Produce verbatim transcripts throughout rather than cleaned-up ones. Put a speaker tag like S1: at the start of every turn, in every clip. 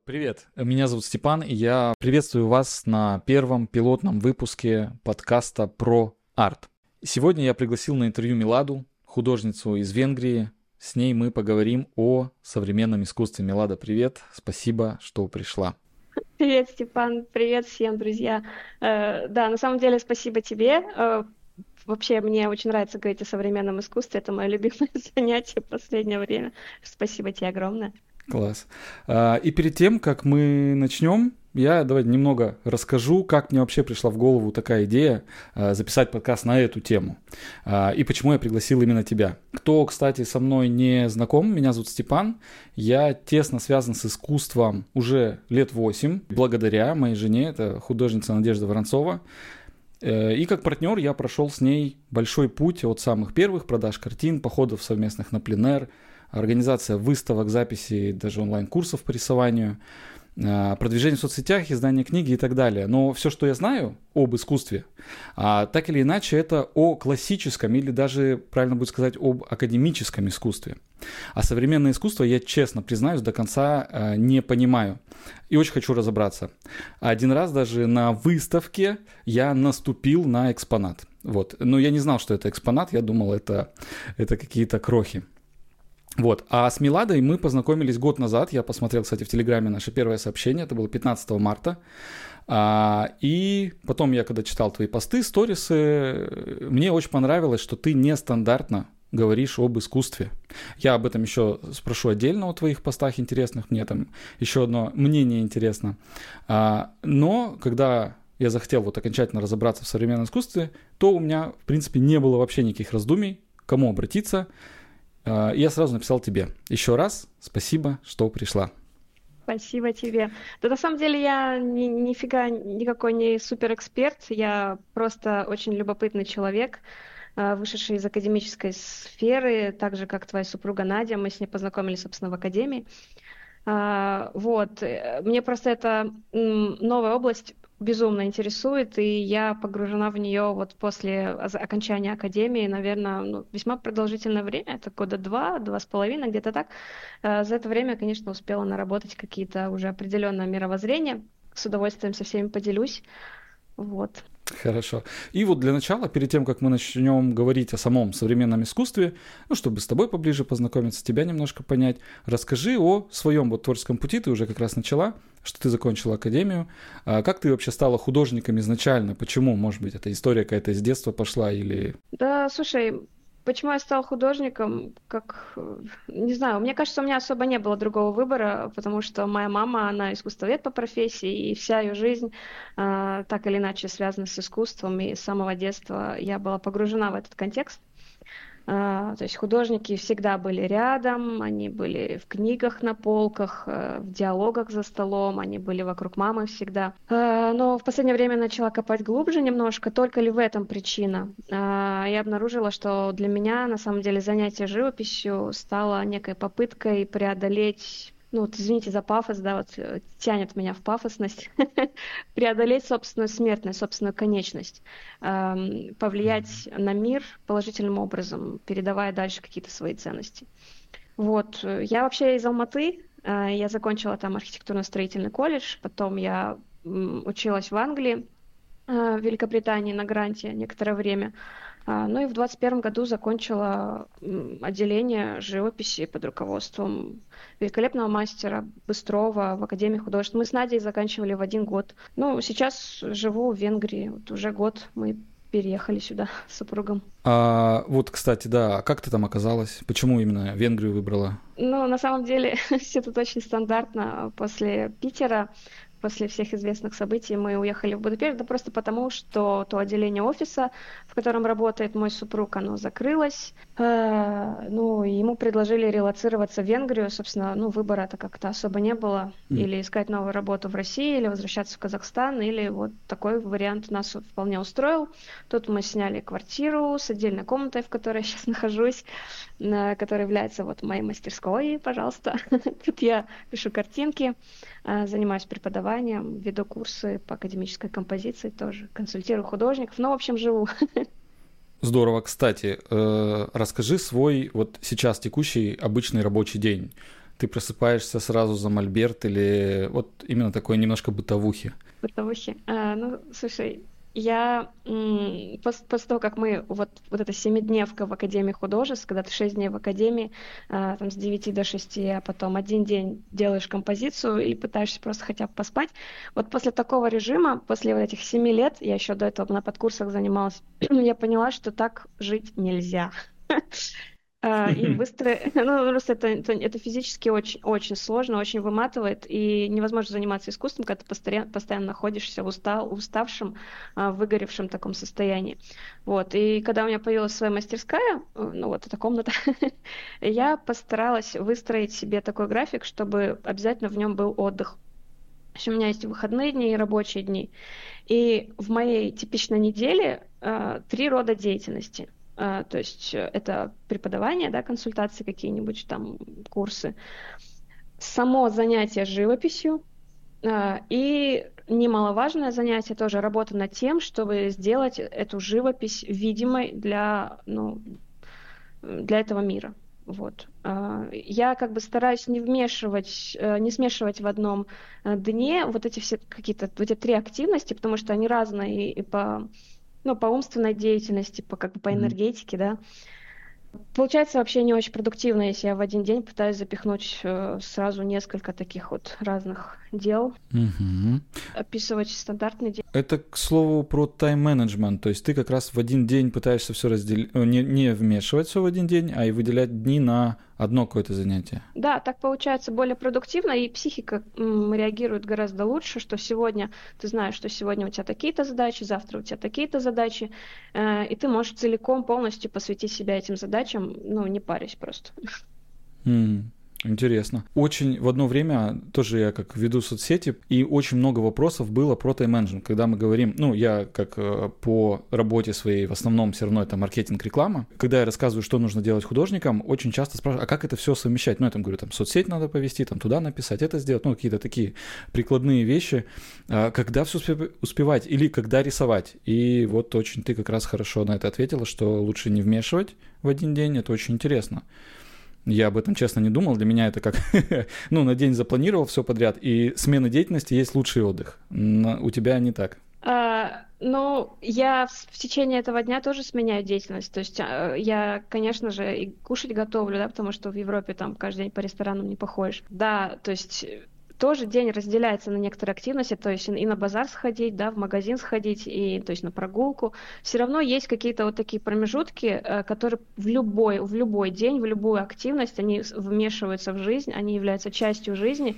S1: Привет, меня зовут Степан, и я приветствую вас на первом пилотном выпуске подкаста про арт. Сегодня я пригласил на интервью Миладу, художницу из Венгрии. С ней мы поговорим о современном искусстве. Милада, привет, спасибо, что пришла.
S2: Привет, Степан, привет всем, друзья. Э, да, на самом деле спасибо тебе. Э, вообще, мне очень нравится говорить о современном искусстве, это мое любимое занятие в последнее время. Спасибо тебе огромное.
S1: Класс. И перед тем, как мы начнем, я давай немного расскажу, как мне вообще пришла в голову такая идея записать подкаст на эту тему. И почему я пригласил именно тебя. Кто, кстати, со мной не знаком, меня зовут Степан. Я тесно связан с искусством уже лет восемь, благодаря моей жене, это художница Надежда Воронцова. И как партнер я прошел с ней большой путь от самых первых продаж картин, походов совместных на пленэр, организация выставок, записи, даже онлайн-курсов по рисованию, продвижение в соцсетях, издание книги и так далее. Но все, что я знаю об искусстве, так или иначе, это о классическом или даже, правильно будет сказать, об академическом искусстве. А современное искусство, я честно признаюсь, до конца не понимаю и очень хочу разобраться. Один раз даже на выставке я наступил на экспонат. Вот. Но я не знал, что это экспонат, я думал, это, это какие-то крохи. Вот. А с Миладой мы познакомились год назад. Я посмотрел, кстати, в Телеграме наше первое сообщение. Это было пятнадцатого марта. А, и потом я, когда читал твои посты, сторисы, мне очень понравилось, что ты нестандартно говоришь об искусстве. Я об этом еще спрошу отдельно о твоих постах интересных. Мне там еще одно мнение интересно. А, но когда я захотел вот окончательно разобраться в современном искусстве, то у меня, в принципе, не было вообще никаких раздумий, к кому обратиться. И я сразу написал тебе. Еще раз спасибо, что пришла.
S2: Спасибо тебе. Да, на самом деле я ни, нифига никакой не суперэксперт, я просто очень любопытный человек, вышедший из академической сферы, так же, как твоя супруга Надя, мы с ней познакомились, собственно, в академии. Вот, мне просто эта новая область безумно интересует, и я погружена в нее вот после окончания академии, наверное, ну, весьма продолжительное время, это года два, два с половиной, где-то так. За это время, конечно, успела наработать какие-то уже определенное мировоззрение. С удовольствием со всеми поделюсь. Вот.
S1: Хорошо. И вот для начала, перед тем, как мы начнем говорить о самом современном искусстве, ну, чтобы с тобой поближе познакомиться, тебя немножко понять, расскажи о своем вот творческом пути. Ты уже как раз начала, что ты закончила академию. А как ты вообще стала художником изначально? Почему? Может быть, эта история какая-то из детства пошла или...
S2: Да, слушай... Почему я стала художником? Как, не знаю, мне кажется, у меня особо не было другого выбора, потому что моя мама, она искусствовед по профессии, и вся ее жизнь э, так или иначе связана с искусством, и с самого детства я была погружена в этот контекст. Uh, то есть художники всегда были рядом, они были в книгах на полках, uh, в диалогах за столом, они были вокруг мамы всегда. Uh, но в последнее время начала копать глубже немножко, только ли в этом причина. Uh, я обнаружила, что для меня на самом деле занятие живописью стало некой попыткой преодолеть... Ну, вот, извините за пафос, да, вот тянет меня в пафосность, преодолеть собственную смертность, собственную конечность, эм, повлиять на мир положительным образом, передавая дальше какие-то свои ценности. Вот, я вообще из Алматы, э, я закончила там архитектурно-строительный колледж, потом я м, училась в Англии, э, в Великобритании на гранте некоторое время. Ну и в двадцать первом году закончила отделение живописи под руководством великолепного мастера Быстрова в Академии художеств. Мы с Надей заканчивали в один год. Ну, сейчас живу в Венгрии. Вот уже год мы переехали сюда с супругом.
S1: А, вот, кстати, да, как ты там оказалась? Почему именно Венгрию выбрала?
S2: Ну, на самом деле, все тут очень стандартно. После Питера, после всех известных событий мы уехали в Будапешт, да просто потому, что то отделение офиса, в котором работает мой супруг, оно закрылось. Э, ну, ему предложили релоцироваться в Венгрию, собственно, ну, выбора-то как-то особо не было. Mm. Или искать новую работу в России, или возвращаться в Казахстан, или вот такой вариант нас вполне устроил. Тут мы сняли квартиру с отдельной комнатой, в которой я сейчас нахожусь, э, которая является вот моей мастерской, пожалуйста. Тут я пишу картинки, э, занимаюсь преподаванием, веду курсы по академической композиции тоже, консультирую художников, ну, в общем, живу.
S1: Здорово. Кстати, расскажи свой вот сейчас текущий обычный рабочий день. Ты просыпаешься сразу за мольберт или вот именно такой немножко бытовухи?
S2: Бытовухи. А, ну, слушай, я м, пос- после того, как мы вот, вот эта семидневка в Академии художеств, когда ты шесть дней в Академии, а, там с девяти до шести, а потом один день делаешь композицию или пытаешься просто хотя бы поспать, вот после такого режима, после вот этих семи лет, я еще до этого на подкурсах занималась, я поняла, что так жить нельзя. А, И выстроить, ну, просто это, это, это физически очень, очень сложно, очень выматывает, и невозможно заниматься искусством, когда ты постоянно, постоянно находишься устал, уставшим, а, выгоревшем таком состоянии. Вот. И когда у меня появилась своя мастерская, э, ну вот эта комната, я постаралась выстроить себе такой график, чтобы обязательно в нем был отдых. То есть у меня есть выходные дни и рабочие дни. И в моей типичной неделе э, три рода деятельности. Э, то есть э, это преподавание, да, консультации какие-нибудь, там курсы, само занятие живописью э, и немаловажное занятие тоже работа над тем, чтобы сделать эту живопись видимой для, ну, для этого мира. Вот. А, Я как бы стараюсь не вмешивать, э, не смешивать в одном э, дне вот эти все какие-то, вот эти три активности, потому что они разные и, и по, ну, по умственной деятельности, по, как бы по
S1: Мгм.
S2: энергетике, да. Получается вообще не очень продуктивно, если я в один день пытаюсь запихнуть э, сразу несколько таких вот разных дел,
S1: Мгм.
S2: описывать стандартный день.
S1: Это, к слову, про тайм-менеджмент. То есть ты как раз в один день пытаешься все разделить, не, не вмешивать все в один день, а и выделять дни на одно какое-то занятие.
S2: Да, так получается более продуктивно, и психика м, реагирует гораздо лучше, что сегодня ты знаешь, что сегодня у тебя такие-то задачи, завтра у тебя такие-то задачи, э, и ты можешь целиком полностью посвятить себя этим задачам, ну, не парясь просто.
S1: М, Интересно. Очень в одно время тоже я как веду соцсети, и очень много вопросов было про тайм-менеджмент. Когда мы говорим, ну, я как э, по работе своей в основном все равно это маркетинг, реклама. Когда я рассказываю, что нужно делать художникам, очень часто спрашивают, а как это все совмещать? Ну, я там говорю, там соцсеть надо повести, там туда написать, это сделать, ну, какие-то такие прикладные вещи. А когда все успевать или когда рисовать? И вот очень ты как раз хорошо на это ответила, что лучше не вмешивать в один день, это очень интересно. Я об этом, честно, не думал. Для меня это как, ну, на день запланировал все подряд, и смена деятельности есть лучший отдых. На- У тебя не так.
S2: А, ну, я в, в течение этого дня тоже сменяю деятельность. То есть а, я, конечно же, и кушать готовлю, да, потому что в Европе там каждый день по ресторанам не походишь. Да, то есть э, тоже день разделяется на некоторые активности, то есть и на базар сходить, да, в магазин сходить, и, то есть на прогулку. Все равно есть какие-то вот такие промежутки, э, которые в любой, в любой день, в любую активность, они с- вмешиваются в жизнь, они являются частью жизни.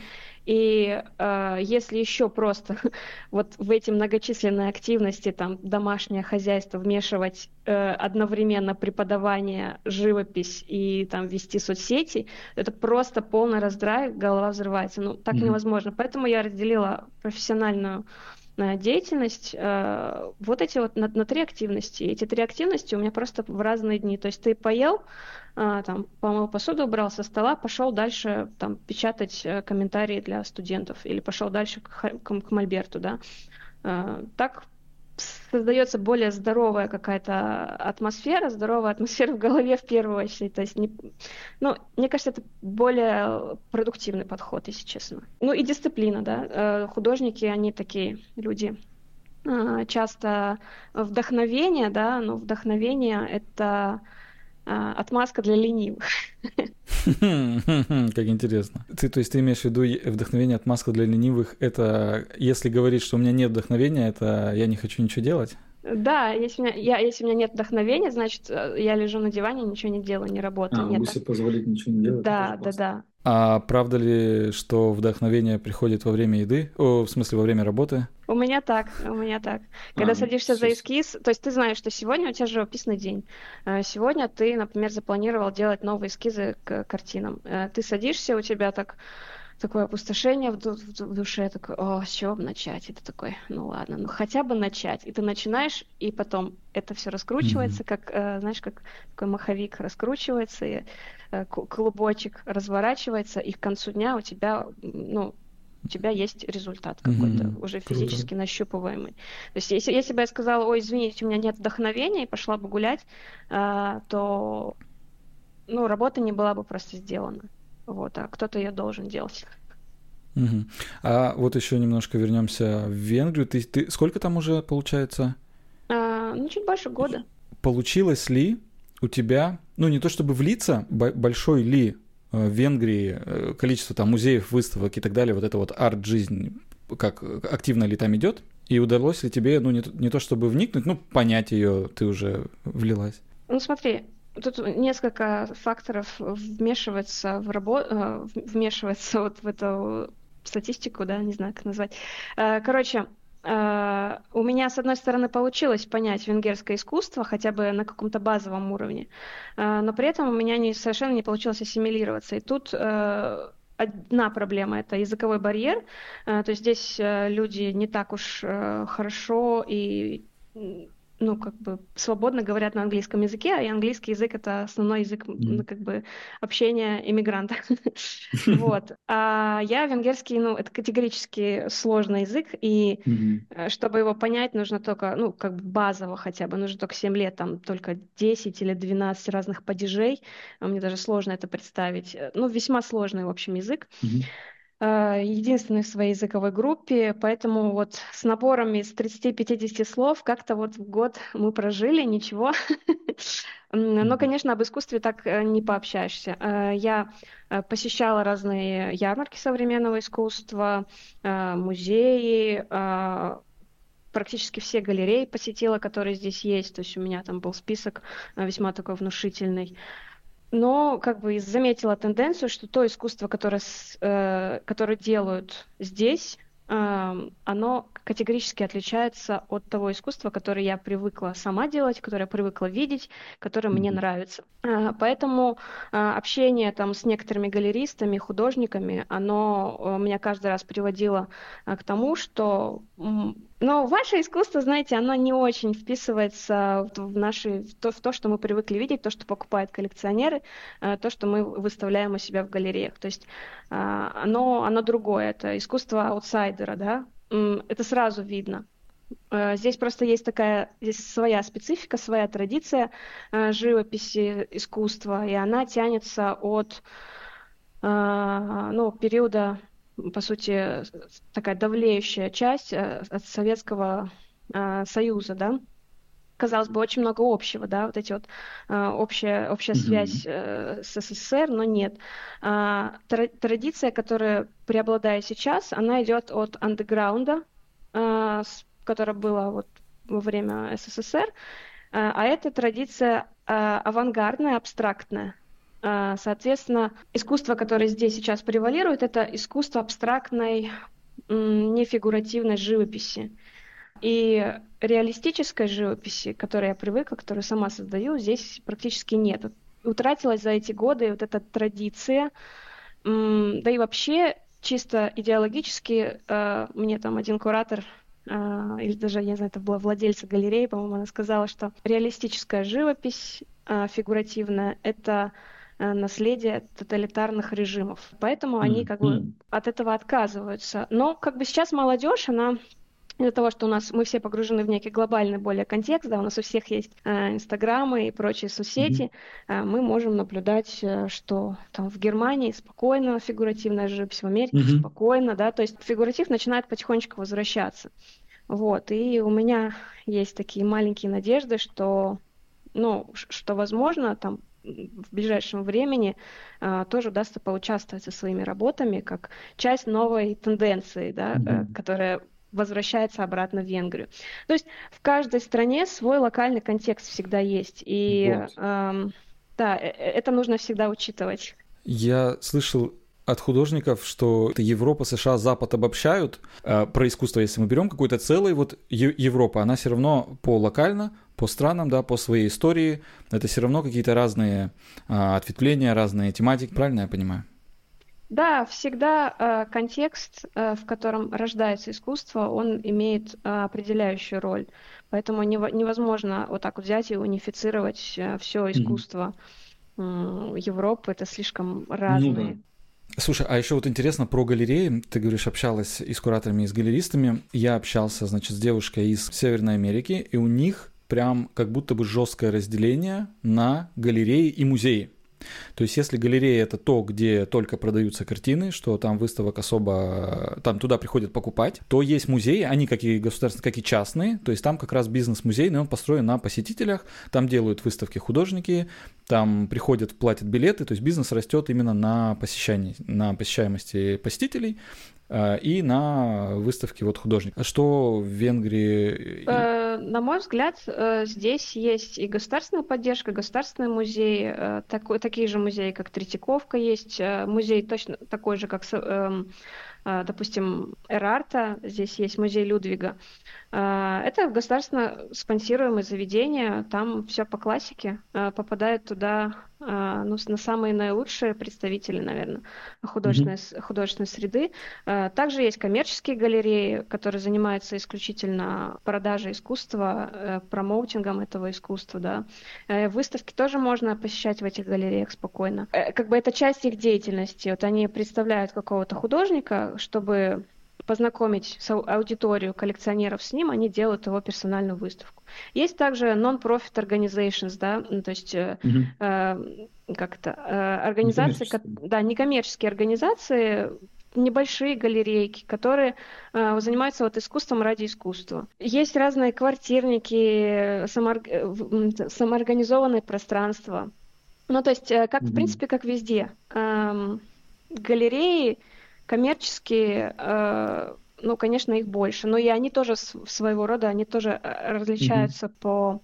S2: И э, если еще просто вот в эти многочисленные активности, там, домашнее хозяйство вмешивать э, одновременно преподавание, живопись и там вести соцсети, это просто полный раздрай, голова взрывается. Ну, так
S1: Мгм.
S2: невозможно. Поэтому я разделила профессиональную э, деятельность э, вот эти вот на, на три активности. Эти три активности у меня просто в разные дни. То есть ты поел, а, там, помыл посуду, убрал со стола, пошел дальше там, печатать э, комментарии для студентов или пошел дальше к, ха- к, к Мольберту, да. А, так создается более здоровая какая-то атмосфера, здоровая атмосфера в голове в первую очередь. То есть, не, ну, мне кажется, это более продуктивный подход, если честно. Ну и дисциплина, да. Э, Художники, они такие люди, а, часто вдохновение, да, но вдохновение — это а, отмазка для ленивых.
S1: Как интересно. Ты, то есть ты имеешь в виду е- вдохновение от маска для ленивых, это если говорить, что у меня нет вдохновения, это я не хочу ничего делать?
S2: Да, если у меня, я, если у меня нет вдохновения, значит, э, я лежу на диване, ничего не делаю, не работаю.
S3: А,
S2: Нет
S3: могу
S2: так.
S3: себе позволить ничего не делать, это
S2: Да,
S3: тоже
S2: да,
S3: классно.
S2: да.
S1: А правда ли, что вдохновение приходит во время еды? О, в смысле, во время работы?
S2: У меня так, у меня так. Когда
S3: А, ну,
S2: садишься
S3: всё,
S2: за эскиз, то есть ты знаешь, что сегодня у тебя живописный день. Э, Сегодня ты, например, запланировал делать новые эскизы к картинам. Э, Ты садишься, у тебя так такое опустошение в, ду- в ду- в душе, такой, о, с чего бы начать? И ты такой, ну ладно, ну хотя бы начать. И ты начинаешь, и потом это все
S1: Мгм.
S2: раскручивается, как, э, знаешь, как такой маховик раскручивается, и э, ку- клубочек разворачивается, и к концу дня у тебя, м, ну, у тебя есть результат какой-то,
S1: Мгм.
S2: уже
S1: Круто.
S2: физически нащупываемый. То есть если, если бы я сказала, ой, извините, у меня нет вдохновения, и пошла бы гулять, а, то, ну, работа не была бы просто сделана. вот, а кто-то ее должен делать.
S1: Угу. А вот еще немножко вернемся в Венгрию. Ты, ты сколько там уже получается?
S2: А, ну, чуть больше года.
S1: Получилось ли у тебя, ну не то чтобы влиться, большой ли в Венгрии количество там музеев, выставок и так далее, вот эта вот арт-жизнь, как активно ли там идет? И удалось ли тебе, ну не, не то чтобы вникнуть, ну понять ее, ты уже влилась?
S2: Ну смотри, тут несколько факторов вмешивается в работу, вмешивается вот в эту статистику, да, не знаю, как назвать. Короче, у меня, с одной стороны, получилось понять венгерское искусство хотя бы на каком-то базовом уровне, но при этом у меня не, совершенно не получилось ассимилироваться. И тут одна проблема – это языковой барьер. То есть здесь люди не так уж хорошо и ну, как бы свободно говорят на английском языке, а и английский язык — это основной язык, mm-hmm. как бы, общения иммигранта. Вот. А я венгерский, ну, это категорически сложный язык, и mm-hmm. чтобы его понять, нужно только, ну, как бы базово хотя бы, нужно только семь лет, там, только десять или двенадцать разных падежей. Мне даже сложно это представить. Ну, весьма сложный, в общем, язык. Mm-hmm. Единственный в своей языковой группе, поэтому вот с набором из тридцати-пятидесяти слов как-то вот в год мы прожили, ничего. Но, конечно, об искусстве так не пообщаешься. Я посещала разные ярмарки современного искусства, музеи, практически все галереи посетила, которые здесь есть, то есть у меня там был список весьма такой внушительный. Но как бы заметила тенденцию, что то искусство, которое, э, которое делают здесь, э, оно категорически отличается от того искусства, которое я привыкла сама делать, которое я привыкла видеть, которое mm-hmm. мне нравится. Э, поэтому э, общение там с некоторыми галеристами, художниками, оно э, меня каждый раз приводило э, к тому, что но ваше искусство, знаете, оно не очень вписывается в, наши, в, то, в то, что мы привыкли видеть, то, что покупают коллекционеры, то, что мы выставляем у себя в галереях. То есть оно, оно другое, это искусство аутсайдера, да? Это сразу видно. Здесь просто есть такая, здесь своя специфика, своя традиция живописи, искусства, и она тянется от ну, периода, по сути, такая давлеющая часть от Советского э, Союза, да. Казалось бы, очень много общего, да, вот эти вот э, общая, общая mm-hmm. связь э, с СССР, но нет. Э, тр- традиция, которая преобладает сейчас, она идет от андеграунда, э, которая была вот во время СССР, э, а это традиция э, авангардная, абстрактная. Соответственно, искусство, которое здесь сейчас превалирует, это искусство абстрактной, нефигуративной живописи. И реалистической живописи, к которой я привыкла, которую сама создаю, здесь практически нет. Утратилась за эти годы вот эта традиция. Да и вообще, чисто идеологически, мне там один куратор, или даже, я не знаю, это была владельца галереи, по-моему, она сказала, что реалистическая живопись, фигуративная, это наследие тоталитарных режимов. Поэтому mm-hmm. они как бы от этого отказываются. Но как бы сейчас молодежь, она из-за того, что у нас мы все погружены в некий глобальный более контекст, да, у нас у всех есть э, инстаграмы и прочие соцсети, mm-hmm. э, мы можем наблюдать, э, что там в Германии спокойно фигуративная живопись, в Америке mm-hmm. спокойно, да, то есть фигуратив начинает потихонечку возвращаться. Вот, и у меня есть такие маленькие надежды, что, ну, что возможно, там, в ближайшем времени а, тоже удастся поучаствовать со своими работами как часть новой тенденции, да, mm-hmm. э, которая возвращается обратно в Венгрию. То есть в каждой стране свой локальный контекст всегда есть, и вот. э, да, это нужно всегда учитывать.
S1: Я слышал от художников, что Европа, США, Запад обобщают э, про искусство, если мы берем какую-то целую вот Е- Европа, она все равно по локально, по странам, да, по своей истории, это все равно какие-то разные э, ответвления, разные тематики, правильно я понимаю?
S2: Да, всегда э, контекст, э, в котором рождается искусство, он имеет э, определяющую роль, поэтому нево- невозможно вот так вот взять и унифицировать э, все искусство mm-hmm. э, Европы, это слишком разные. Ну, да.
S1: Слушай, а еще вот интересно про галереи. Ты говоришь, общалась и с кураторами, и с галеристами. Я общался, значит, с девушкой из Северной Америки, и у них прям как будто бы жесткое разделение на галереи и музеи. То есть если галерея — это то, где только продаются картины, что там выставок особо, там туда приходят покупать, то есть музеи, они как и государственные, как и частные, то есть там как раз бизнес-музейный, он построен на посетителях, там делают выставки художники, там приходят, платят билеты, то есть бизнес растет именно на посещении, на посещаемости посетителей и на выставке вот художников. А что в Венгрии?
S2: На мой взгляд, здесь есть и государственная поддержка, государственный музей, такой, такие же музеи, как Третьяковка есть, музей точно такой же, как, допустим, Эрарта, здесь есть музей Людвига. Это государственно спонсируемые заведения, там все по классике, попадают туда, ну, на самые наилучшие представители, наверное, художественной, mm-hmm. художественной среды. Также есть коммерческие галереи, которые занимаются исключительно продажей искусства, промоутингом этого искусства, да. Выставки тоже можно посещать в этих галереях спокойно. Как бы это часть их деятельности. Вот они представляют какого-то художника, чтобы познакомить аудиторию коллекционеров с ним, они делают его персональную выставку. Есть также non-profit organizations, да, то есть mm-hmm. э, как-то э, организации, некоммерческие. Да, некоммерческие организации, небольшие галерейки, которые э, занимаются вот искусством ради искусства. Есть разные квартирники, самоорг... самоорганизованные пространства. Ну, то есть, э, как, mm-hmm. в принципе, как везде. Э, галереи коммерческие, э, ну, конечно, их больше, но и они тоже своего рода, они тоже различаются mm-hmm. по,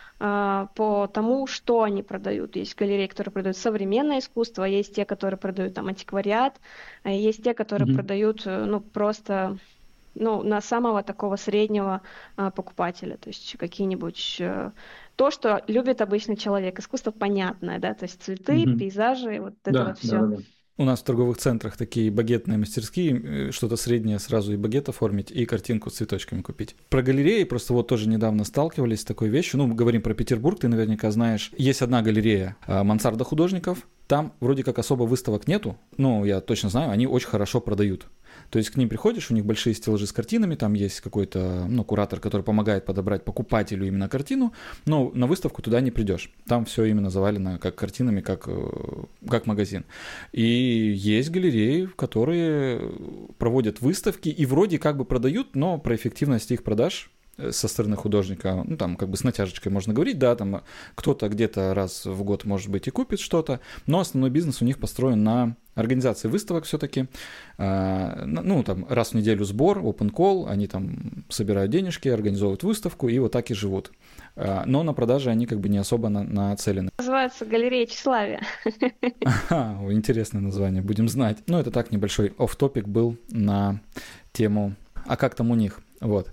S2: э, по тому, что они продают. Есть галереи, которые продают современное искусство, есть те, которые продают там антиквариат, есть те, которые mm-hmm. продают, ну, просто, ну, на самого такого среднего э, покупателя, то есть какие-нибудь... Э, то, что любит обычный человек. Искусство понятное, да, то есть цветы, mm-hmm. пейзажи, вот это
S1: да,
S2: вот все.
S1: Да, да. У нас в торговых центрах такие багетные мастерские, что-то среднее сразу и багет оформить, и картинку с цветочками купить. Про галереи просто вот тоже недавно сталкивались с такой вещью. Ну, мы говорим про Петербург, ты наверняка знаешь. Есть одна галерея «Мансарда художников». Там вроде как особо выставок нету, но я точно знаю, они очень хорошо продают. То есть к ним приходишь, у них большие стеллажи с картинами, там есть какой-то, ну, куратор, который помогает подобрать покупателю именно картину, но на выставку туда не придешь. Там все именно завалено как картинами, как, как магазин. И есть галереи, которые проводят выставки и вроде как бы продают, но про эффективность их продаж со стороны художника, ну, там, как бы с натяжечкой можно говорить, да, там кто-то где-то раз в год, может быть, и купит что-то, но основной бизнес у них построен на организации выставок все-таки, ну, там, раз в неделю сбор, open call, они там собирают денежки, организовывают выставку и вот так и живут. Но на продаже они как бы не особо на- нацелены.
S2: Называется галерея тщеславия.
S1: Ага, интересное название, будем знать. Ну, это так, небольшой офф-топик был на тему «А как там у них?». Вот.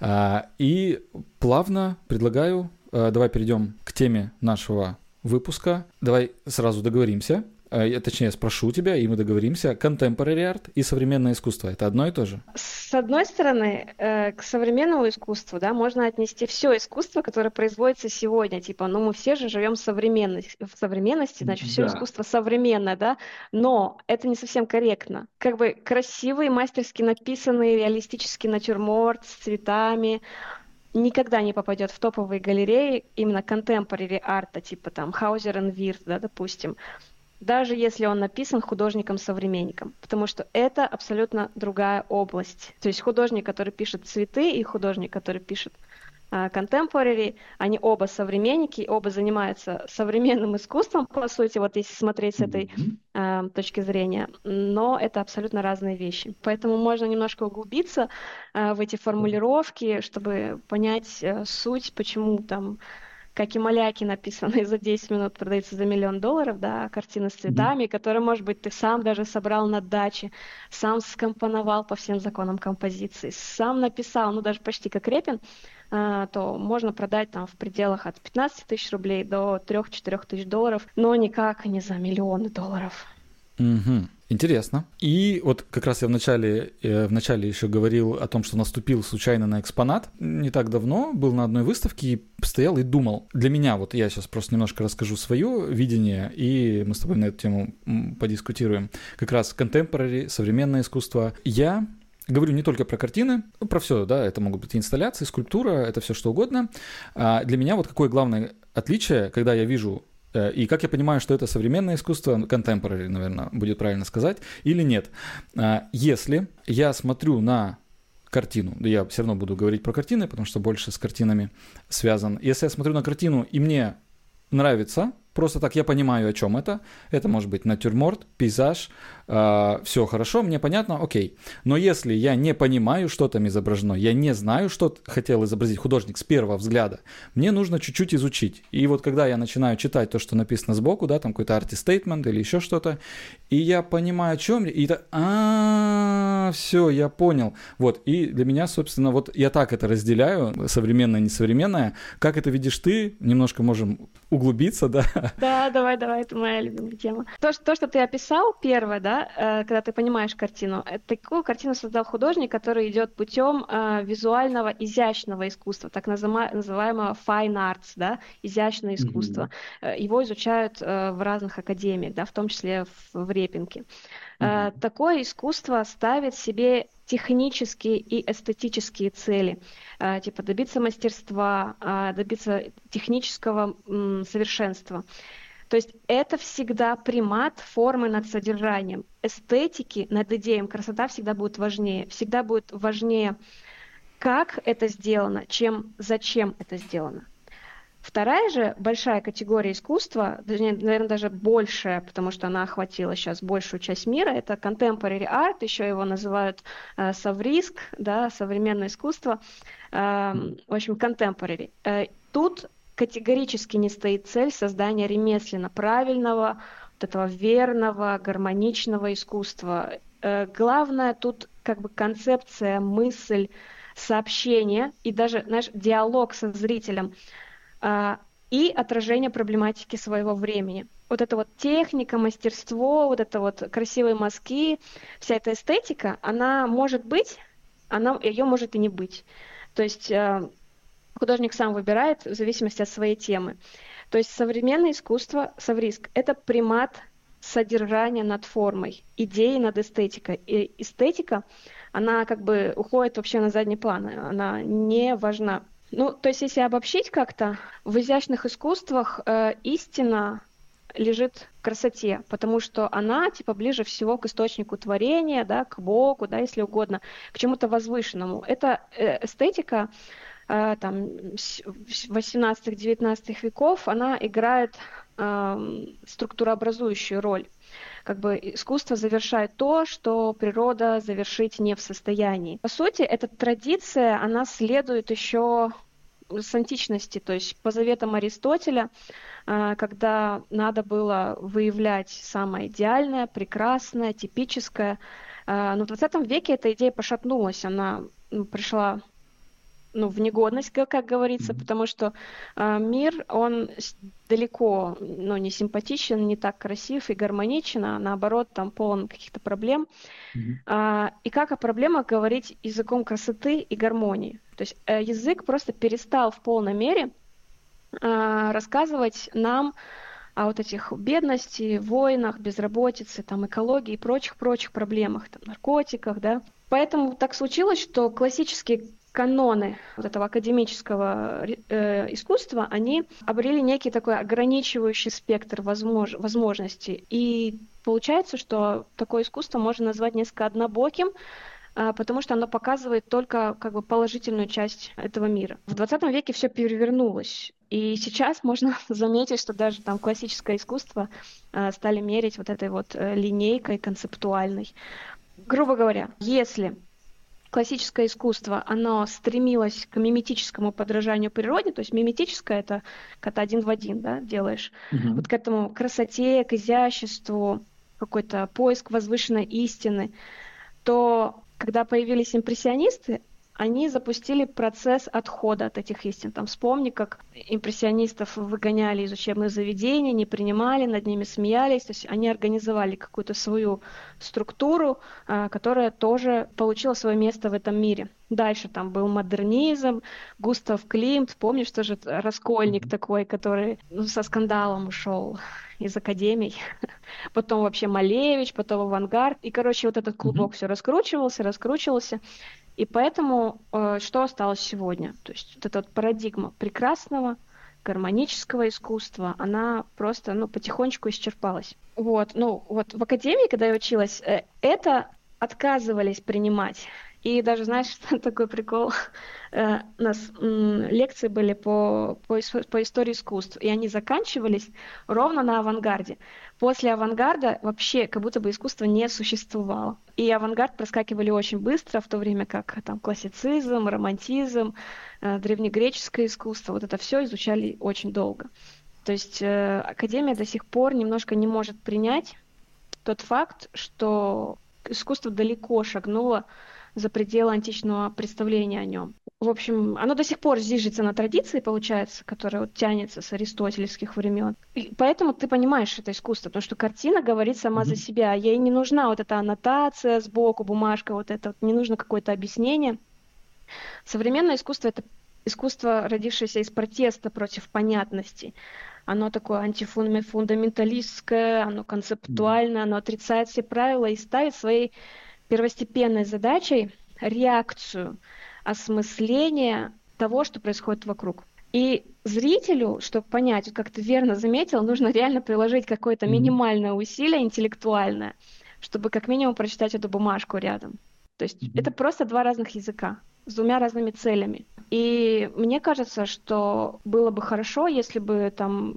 S1: И плавно предлагаю, давай перейдем к теме нашего выпуска. Давай сразу договоримся. Точнее, я спрошу тебя, и мы договоримся. Contemporary art и современное искусство – это одно и то же?
S2: С одной стороны, к современному искусству, да, можно отнести все искусство, которое производится сегодня. Типа, ну, мы все же живем в современности, в современности, значит, все да. искусство современное, да, но это не совсем корректно. Как бы красивый, мастерски написанный, реалистический натюрморт с цветами никогда не попадет в топовые галереи именно contemporary арта, типа там Hauser and Wirth, да, допустим. Даже если он написан художником-современником, потому что это абсолютно другая область. То есть художник, который пишет цветы, и художник, который пишет uh, contemporary, они оба современники, оба занимаются современным искусством, по сути, вот если смотреть с этой uh, точки зрения, но это абсолютно разные вещи. Поэтому можно немножко углубиться uh, в эти формулировки, чтобы понять uh, суть, почему там... как и маляки, написанные за десять минут, продаются за миллион долларов, да, картины с цветами, mm-hmm. которые, может быть, ты сам даже собрал на даче, сам скомпоновал по всем законам композиции, сам написал, ну, даже почти как Репин, а, то можно продать там в пределах от пятнадцати тысяч рублей до трёх-четырёх тысяч долларов, но никак не за миллионы долларов.
S1: Mm-hmm. Интересно. И вот как раз я вначале, э, вначале еще говорил о том, что наступил случайно на экспонат. Не так давно был на одной выставке и стоял и думал. Для меня, вот я сейчас просто немножко расскажу свое видение, и мы с тобой на эту тему подискутируем. Как раз contemporary, современное искусство. Я говорю не только про картины, ну, про все, да, это могут быть инсталляции, скульптура, это все что угодно. А для меня вот какое главное отличие, когда я вижу И как я понимаю, что это современное искусство, contemporary, наверное, будет правильно сказать, или нет. Если я смотрю на картину, да я все равно буду говорить про картины, потому что больше с картинами связан. Если я смотрю на картину и мне нравится, просто так я понимаю, о чем это. Это может быть натюрморт, пейзаж, э, все хорошо, мне понятно, окей. Но если я не понимаю, что там изображено, я не знаю, что хотел изобразить художник с первого взгляда, мне нужно чуть-чуть изучить. И вот когда я начинаю читать то, что написано сбоку, да, там какой-то artist statement или еще что-то, и я понимаю, о чем, и это, а, все, я понял. Вот, и для меня, собственно, вот я так это разделяю, современное, несовременное. Как это видишь ты? Немножко можем углубиться, да?
S2: Да, давай, давай, это моя любимая тема. То, что, то, что ты описал, первое, да, э, когда ты понимаешь картину, это такую картину создал художник, который идет путем э, визуального, изящного искусства, так назыма- называемого fine arts, да, изящное искусство. Mm-hmm. Его изучают э, в разных академиях, да, в том числе в, в Репинке. Mm-hmm. Э, такое искусство ставит себе технические и эстетические цели, э, типа добиться мастерства, э, добиться технического м, совершенства. То есть это всегда примат формы над содержанием. Эстетики над идеей, красота всегда будет важнее. Всегда будет важнее, как это сделано, чем зачем это сделано. Вторая же большая категория искусства, наверное, даже большая, потому что она охватила сейчас большую часть мира, это contemporary art, еще его называют э, совриск, да, современное искусство, э, в общем, contemporary. Э, тут категорически не стоит цель создания ремесленно правильного, вот этого верного, гармоничного искусства. Э, главное тут как бы концепция, мысль, сообщение и даже, знаешь, диалог со зрителем, и отражение проблематики своего времени. Вот эта вот техника, мастерство, вот это вот красивые мазки, вся эта эстетика, она может быть, она, ее может и не быть. То есть художник сам выбирает в зависимости от своей темы. То есть современное искусство, совриск, это примат содержания над формой, идеи над эстетикой. И эстетика, она как бы уходит вообще на задний план, она не важна. Ну, то есть, если обобщить как-то, в изящных искусствах э, истина лежит в красоте, потому что она, типа, ближе всего к источнику творения, да, к Богу, да, если угодно, к чему-то возвышенному. Это э, эстетика, э, там, восемнадцатого-девятнадцатого веков, она играет э, структурообразующую роль. Как бы искусство завершает то, что природа завершить не в состоянии. По сути, эта традиция, она следует еще с античности, то есть по заветам Аристотеля, когда надо было выявлять самое идеальное, прекрасное, типическое. Но в двадцатом веке эта идея пошатнулась, она пришла ну, в негодность, как говорится, mm-hmm. потому что э, мир, он далеко ну, не симпатичен, не так красив и гармоничен, а наоборот, там полон каких-то проблем. Mm-hmm. А, и как о проблемах говорить языком красоты и гармонии? То есть э, язык просто перестал в полной мере э, рассказывать нам о вот этих бедности, войнах, безработице, там, экологии и прочих-прочих проблемах, там, наркотиках, да. Поэтому так случилось, что классические каноны вот этого академического э, искусства, они обрели некий такой ограничивающий спектр возмож- возможностей. И получается, что такое искусство можно назвать несколько однобоким, э, потому что оно показывает только как бы положительную часть этого мира. В двадцатом веке все перевернулось. И сейчас можно заметить, что даже там классическое искусство э, стали мерить вот этой вот э, линейкой концептуальной. Грубо говоря, если классическое искусство, оно стремилось к миметическому подражанию природе, то есть миметическое — это когда один в один, да, делаешь, mm-hmm. вот к этому красоте, к изяществу, какой-то поиск возвышенной истины, то когда появились импрессионисты, они запустили процесс отхода от этих истин. Там вспомни, как импрессионистов выгоняли из учебных заведений, не принимали, над ними смеялись. То есть они организовали какую-то свою структуру, которая тоже получила свое место в этом мире. Дальше там был модернизм, Густав Климт, помнишь, тоже раскольник такой, который ну, со скандалом ушел из академий. Потом вообще Малевич, потом авангард. И, короче, вот этот клубок mm-hmm. все раскручивался, раскручивался. И поэтому э, что осталось сегодня? То есть вот эта вот парадигма прекрасного, гармонического искусства, она просто, ну, потихонечку исчерпалась. Вот, ну, вот в академии, когда я училась, э, это отказывались принимать. И даже, знаешь, такой прикол, э, у нас м, лекции были по, по, ис- по истории искусств, и они заканчивались ровно на авангарде. После авангарда вообще как будто бы искусство не существовало. И авангард проскакивали очень быстро, в то время как там классицизм, романтизм, э, древнегреческое искусство, вот это все изучали очень долго. То есть э, Академия до сих пор немножко не может принять тот факт, что искусство далеко шагнуло за пределы античного представления о нем. В общем, оно до сих пор зиждется на традиции, получается, которая вот тянется с аристотельских времен. И поэтому ты понимаешь это искусство, потому что картина говорит сама за себя. Ей не нужна вот эта аннотация сбоку, бумажка, вот это вот, не нужно какое-то объяснение. Современное искусство — это искусство, родившееся из протеста против понятности. Оно такое антифундаменталистское, оно концептуальное, оно отрицает все правила и ставит своей первостепенной задачей реакцию, осмысление того, что происходит вокруг. И зрителю, чтобы понять, вот как ты верно заметил, нужно реально приложить какое-то минимальное усилие интеллектуальное, чтобы как минимум прочитать эту бумажку рядом. То есть это просто два разных языка с двумя разными целями. И мне кажется, что было бы хорошо, если бы там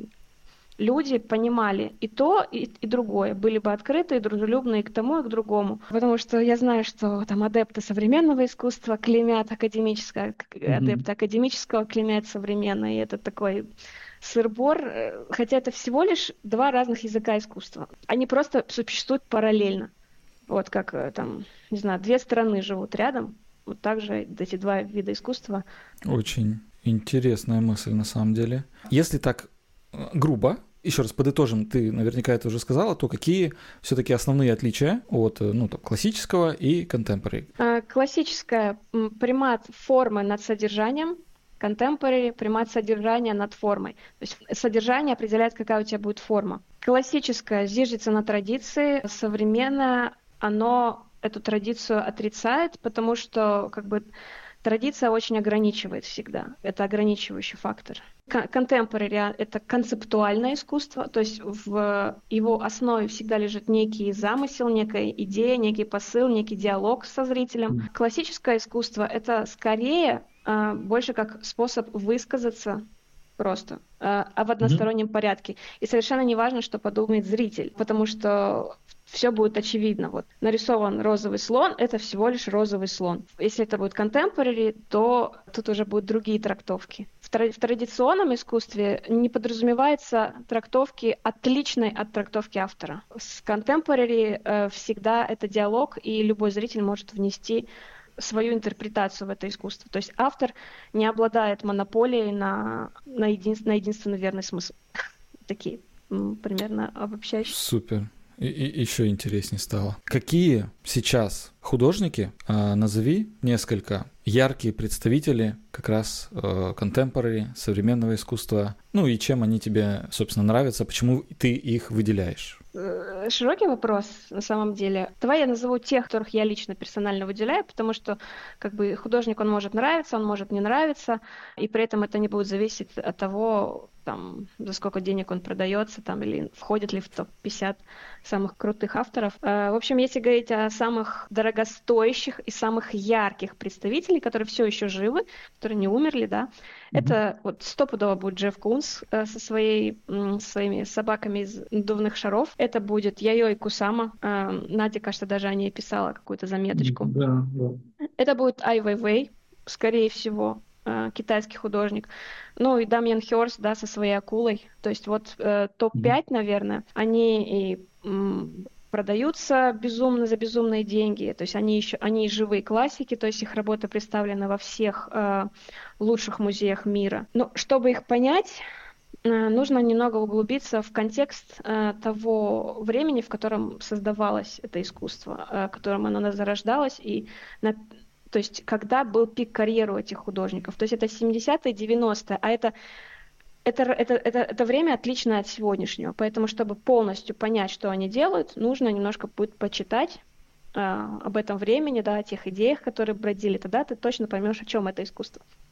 S2: люди понимали и то, и, и другое, были бы открыты и дружелюбны и к тому, и к другому. Потому что я знаю, что там адепты современного искусства клеймят академическое,
S1: Мгм.
S2: адепты академического клеймят современное, и это такой сыр-бор, э, хотя это всего лишь два разных языка искусства. Они просто существуют параллельно. Вот как э, там, не знаю, две страны живут рядом, вот так же эти два вида искусства.
S1: Очень интересная мысль на самом деле. Если так э, грубо, еще раз подытожим, ты наверняка это уже сказала, то какие все-таки основные отличия от э, ну, там, классического и contemporary?
S2: Э, Классическая м, примат формы над содержанием, contemporary примат содержания над формой. То есть содержание определяет, какая у тебя будет форма. Классическое зиждется на традиции, современное оно эту традицию отрицает, потому что как бы традиция очень ограничивает всегда. Это ограничивающий фактор. Contemporary — это концептуальное искусство, то есть в его основе всегда лежит некий замысел, некая идея, некий посыл, некий диалог со зрителем. Классическое искусство — это скорее э, больше как способ высказаться просто, э, а в одностороннем порядке. И совершенно не важно, что подумает зритель, потому что все будет очевидно. Вот нарисован розовый слон — это всего лишь розовый слон. Если это будет contemporary, то тут уже будут другие трактовки. В, тра- в традиционном искусстве не подразумевается трактовки отличной от трактовки автора. С contemporary э, всегда это диалог, и любой зритель может внести свою интерпретацию в это искусство. То есть автор не обладает монополией на, на, един, на единственно верный смысл. Такие м, примерно обобщающие.
S1: Супер. И, и еще интереснее стало. Какие сейчас художники, э, назови несколько яркие представители как раз э, contemporary, современного искусства, ну и чем они тебе, собственно, нравятся, почему ты их выделяешь?
S2: Широкий вопрос, на самом деле. Давай я назову тех, которых я лично персонально выделяю, потому что как бы художник, он может нравиться, он может не нравиться, и при этом это не будет зависеть от того, там, за сколько денег он продается, там, или входит ли в топ пятьдесят самых крутых авторов. В общем, если говорить о самых дорогостоящих и самых ярких представителей, которые все еще живы, которые не умерли, да, mm-hmm. это вот стопудово будет Джефф Кунс со своей, своими собаками из надувных шаров. Это будет Яйой Кусама. Надя, кажется, даже о ней писала какую-то заметочку.
S3: Да, да.
S2: Это будет Ай Вейвей, скорее всего, китайский художник. Ну и Дамьен Хёрст, да, со своей акулой. То есть вот э, топ пять, наверное, они и м, продаются безумно за безумные деньги. То есть они еще, они живые классики, то есть их работа представлена во всех э, лучших музеях мира. Но чтобы их понять, э, нужно немного углубиться в контекст э, того времени, в котором создавалось это искусство, э, в котором оно зарождалось, и на то есть когда был пик карьеры у этих художников. То есть это семидесятые, девяностые, а это, это, это, это, это время отличное от сегодняшнего. Поэтому, чтобы полностью понять, что они делают, нужно немножко будет почитать э, об этом времени, да, о тех идеях, которые бродили. Тогда ты точно поймешь, о чем это искусство.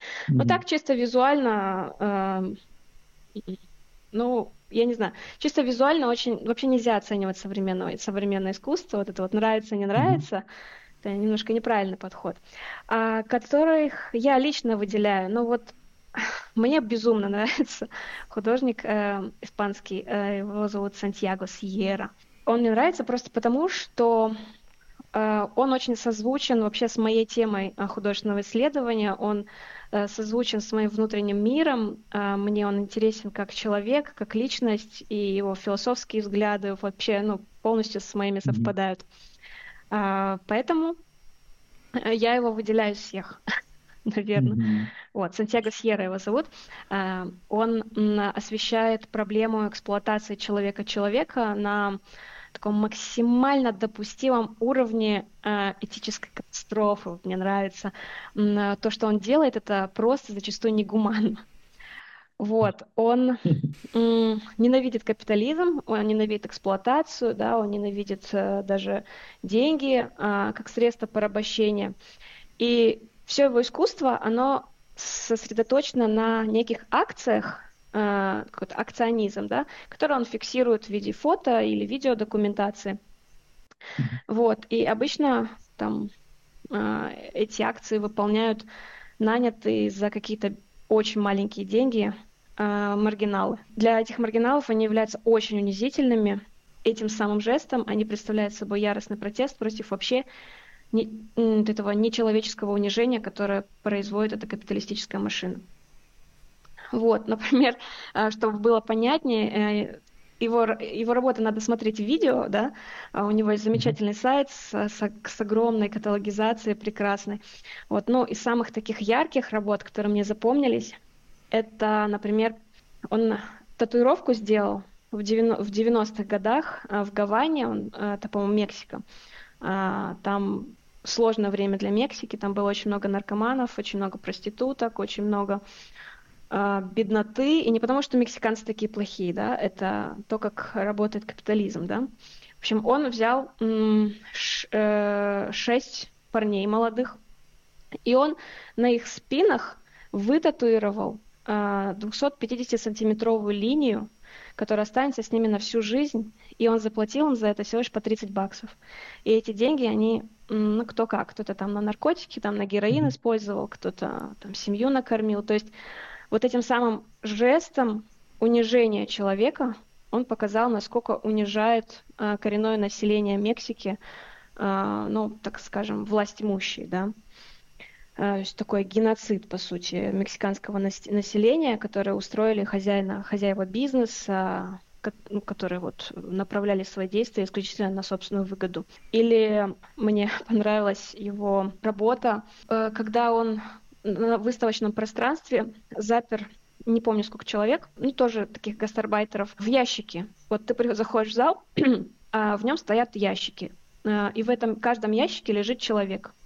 S2: Ну
S1: Мгм.
S2: так чисто визуально, э, ну, я не знаю, чисто визуально очень вообще нельзя оценивать современное, современное искусство. Вот это вот нравится, не
S1: Мгм.
S2: нравится, это немножко неправильный подход. А, которых я лично выделяю, ну вот мне безумно нравится художник э, испанский, э, его зовут Сантьяго Сьерра. Он мне нравится просто потому, что Э, Он очень созвучен вообще с моей темой э, художественного исследования, он э, созвучен с моим внутренним миром, э, мне он интересен как человек, как личность, и его философские взгляды вообще, ну, полностью с моими
S1: Мгм.
S2: совпадают. А, Поэтому э, я его выделяю из всех, наверное.
S1: Мгм.
S2: Вот, Сантьяго Сьерра его зовут. Э, Он м, освещает проблему эксплуатации человека-человека на таком максимально допустимом уровне э, этической катастрофы. Вот мне нравится. М, э, То, что он делает, это просто зачастую негуманно. Вот, он м, ненавидит капитализм, он ненавидит эксплуатацию, да, он ненавидит э, даже деньги а, как средство порабощения. И все его искусство, оно сосредоточено на неких акциях, э, какой-то акционизм, да, который он фиксирует в виде фото или видеодокументации.
S1: Мгм.
S2: Вот. И обычно там а, эти акции выполняют нанятые за какие-то очень маленькие деньги а, маргиналы. Для этих маргиналов они являются очень унизительными. Этим самым жестом они представляют собой яростный протест против вообще не- м, вот этого нечеловеческого унижения, которое производит эта капиталистическая машина. Вот, например, а, чтобы было понятнее, э, его, р- его работы надо смотреть в видео, да, а у него есть
S1: Мгм.
S2: замечательный сайт с, с, с огромной каталогизацией, прекрасной. Вот, ну, из самых таких ярких работ, которые мне запомнились, это, например, он татуировку сделал в девяно- в девяностых годах а, в Гаване, он, а, это, по-моему, Мексика. А, Там сложное время для Мексики, там было очень много наркоманов, очень много проституток, очень много а, бедноты, и не потому, что мексиканцы такие плохие, да, это то, как работает капитализм, да. В общем, он взял м, ш- э, шесть парней молодых, и он на их спинах вытатуировал а, двухсот пятидесятисантиметровую линию, которая останется с ними на всю жизнь, и он заплатил им за это всего лишь по тридцать баксов. И эти деньги, они, м, ну, кто как, кто-то там на наркотики, там на героин
S1: Мгм.
S2: использовал, кто-то там семью накормил, то есть вот этим самым жестом унижения человека он показал, насколько унижает а, коренное население Мексики, а, ну, так скажем, власть имущие, да. А, То есть такой геноцид, по сути, мексиканского нас- населения, которое устроили хозяина, хозяева бизнеса, ко- ну, которые вот направляли свои действия исключительно на собственную выгоду. Или мне понравилась его работа, э, когда он на выставочном пространстве запер, не помню сколько человек, ну тоже таких гастарбайтеров, в ящики. Вот ты при- заходишь в зал, а в нем стоят ящики, а, и в этом каждом ящике лежит человек.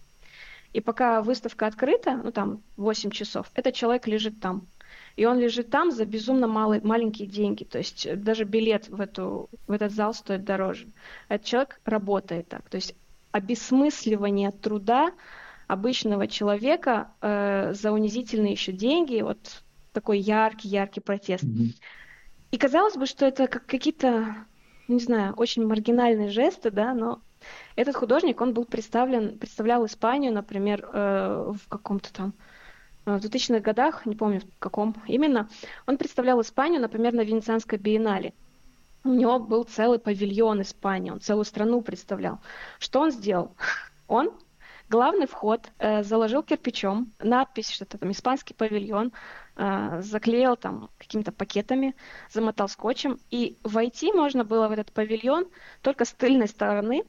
S2: И пока выставка открыта, ну там восемь часов, этот человек лежит там. И он лежит там за безумно малые, маленькие деньги. То есть э, даже билет в, эту, в этот зал стоит дороже. А этот человек работает так. То есть обесмысливание труда обычного человека э, за унизительные еще деньги, вот такой яркий-яркий протест.
S1: Мгм.
S2: И казалось бы, что это как какие-то, не знаю, очень маргинальные жесты, да, но этот художник, он был представлен, представлял Испанию, например, э, в каком-то там э, в двухтысячных годах, не помню в каком именно, он представлял Испанию, например, на Венецианской биеннале. У него был целый павильон Испании, он целую страну представлял. Что он сделал? Он главный вход э, заложил кирпичом, надпись, что это там испанский павильон, э, заклеил там какими-то пакетами, замотал скотчем, и войти можно было в этот павильон только с тыльной стороны.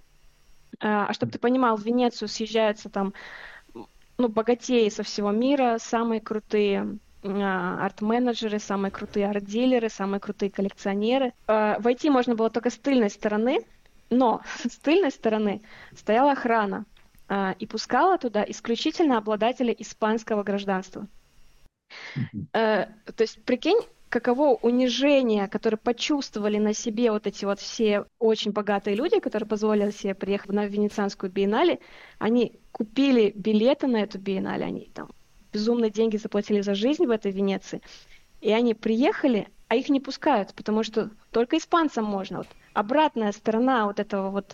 S2: А а чтобы ты понимал, в Венецию съезжаются там, ну, богатеи со всего мира, самые крутые а, арт-менеджеры, самые крутые арт-дилеры, самые крутые коллекционеры. А, Войти можно было только с тыльной стороны, но с тыльной стороны стояла охрана а, и пускала туда исключительно обладателей испанского гражданства.
S1: Мгм.
S2: Э, То есть, прикинь, каково унижение, которое почувствовали на себе вот эти вот все очень богатые люди, которые позволили себе приехать на Венецианскую биеннале, они купили билеты на эту биеннале, они там безумные деньги заплатили за жизнь в этой Венеции, и они приехали, а их не пускают, потому что только испанцам можно. Вот обратная сторона вот этого вот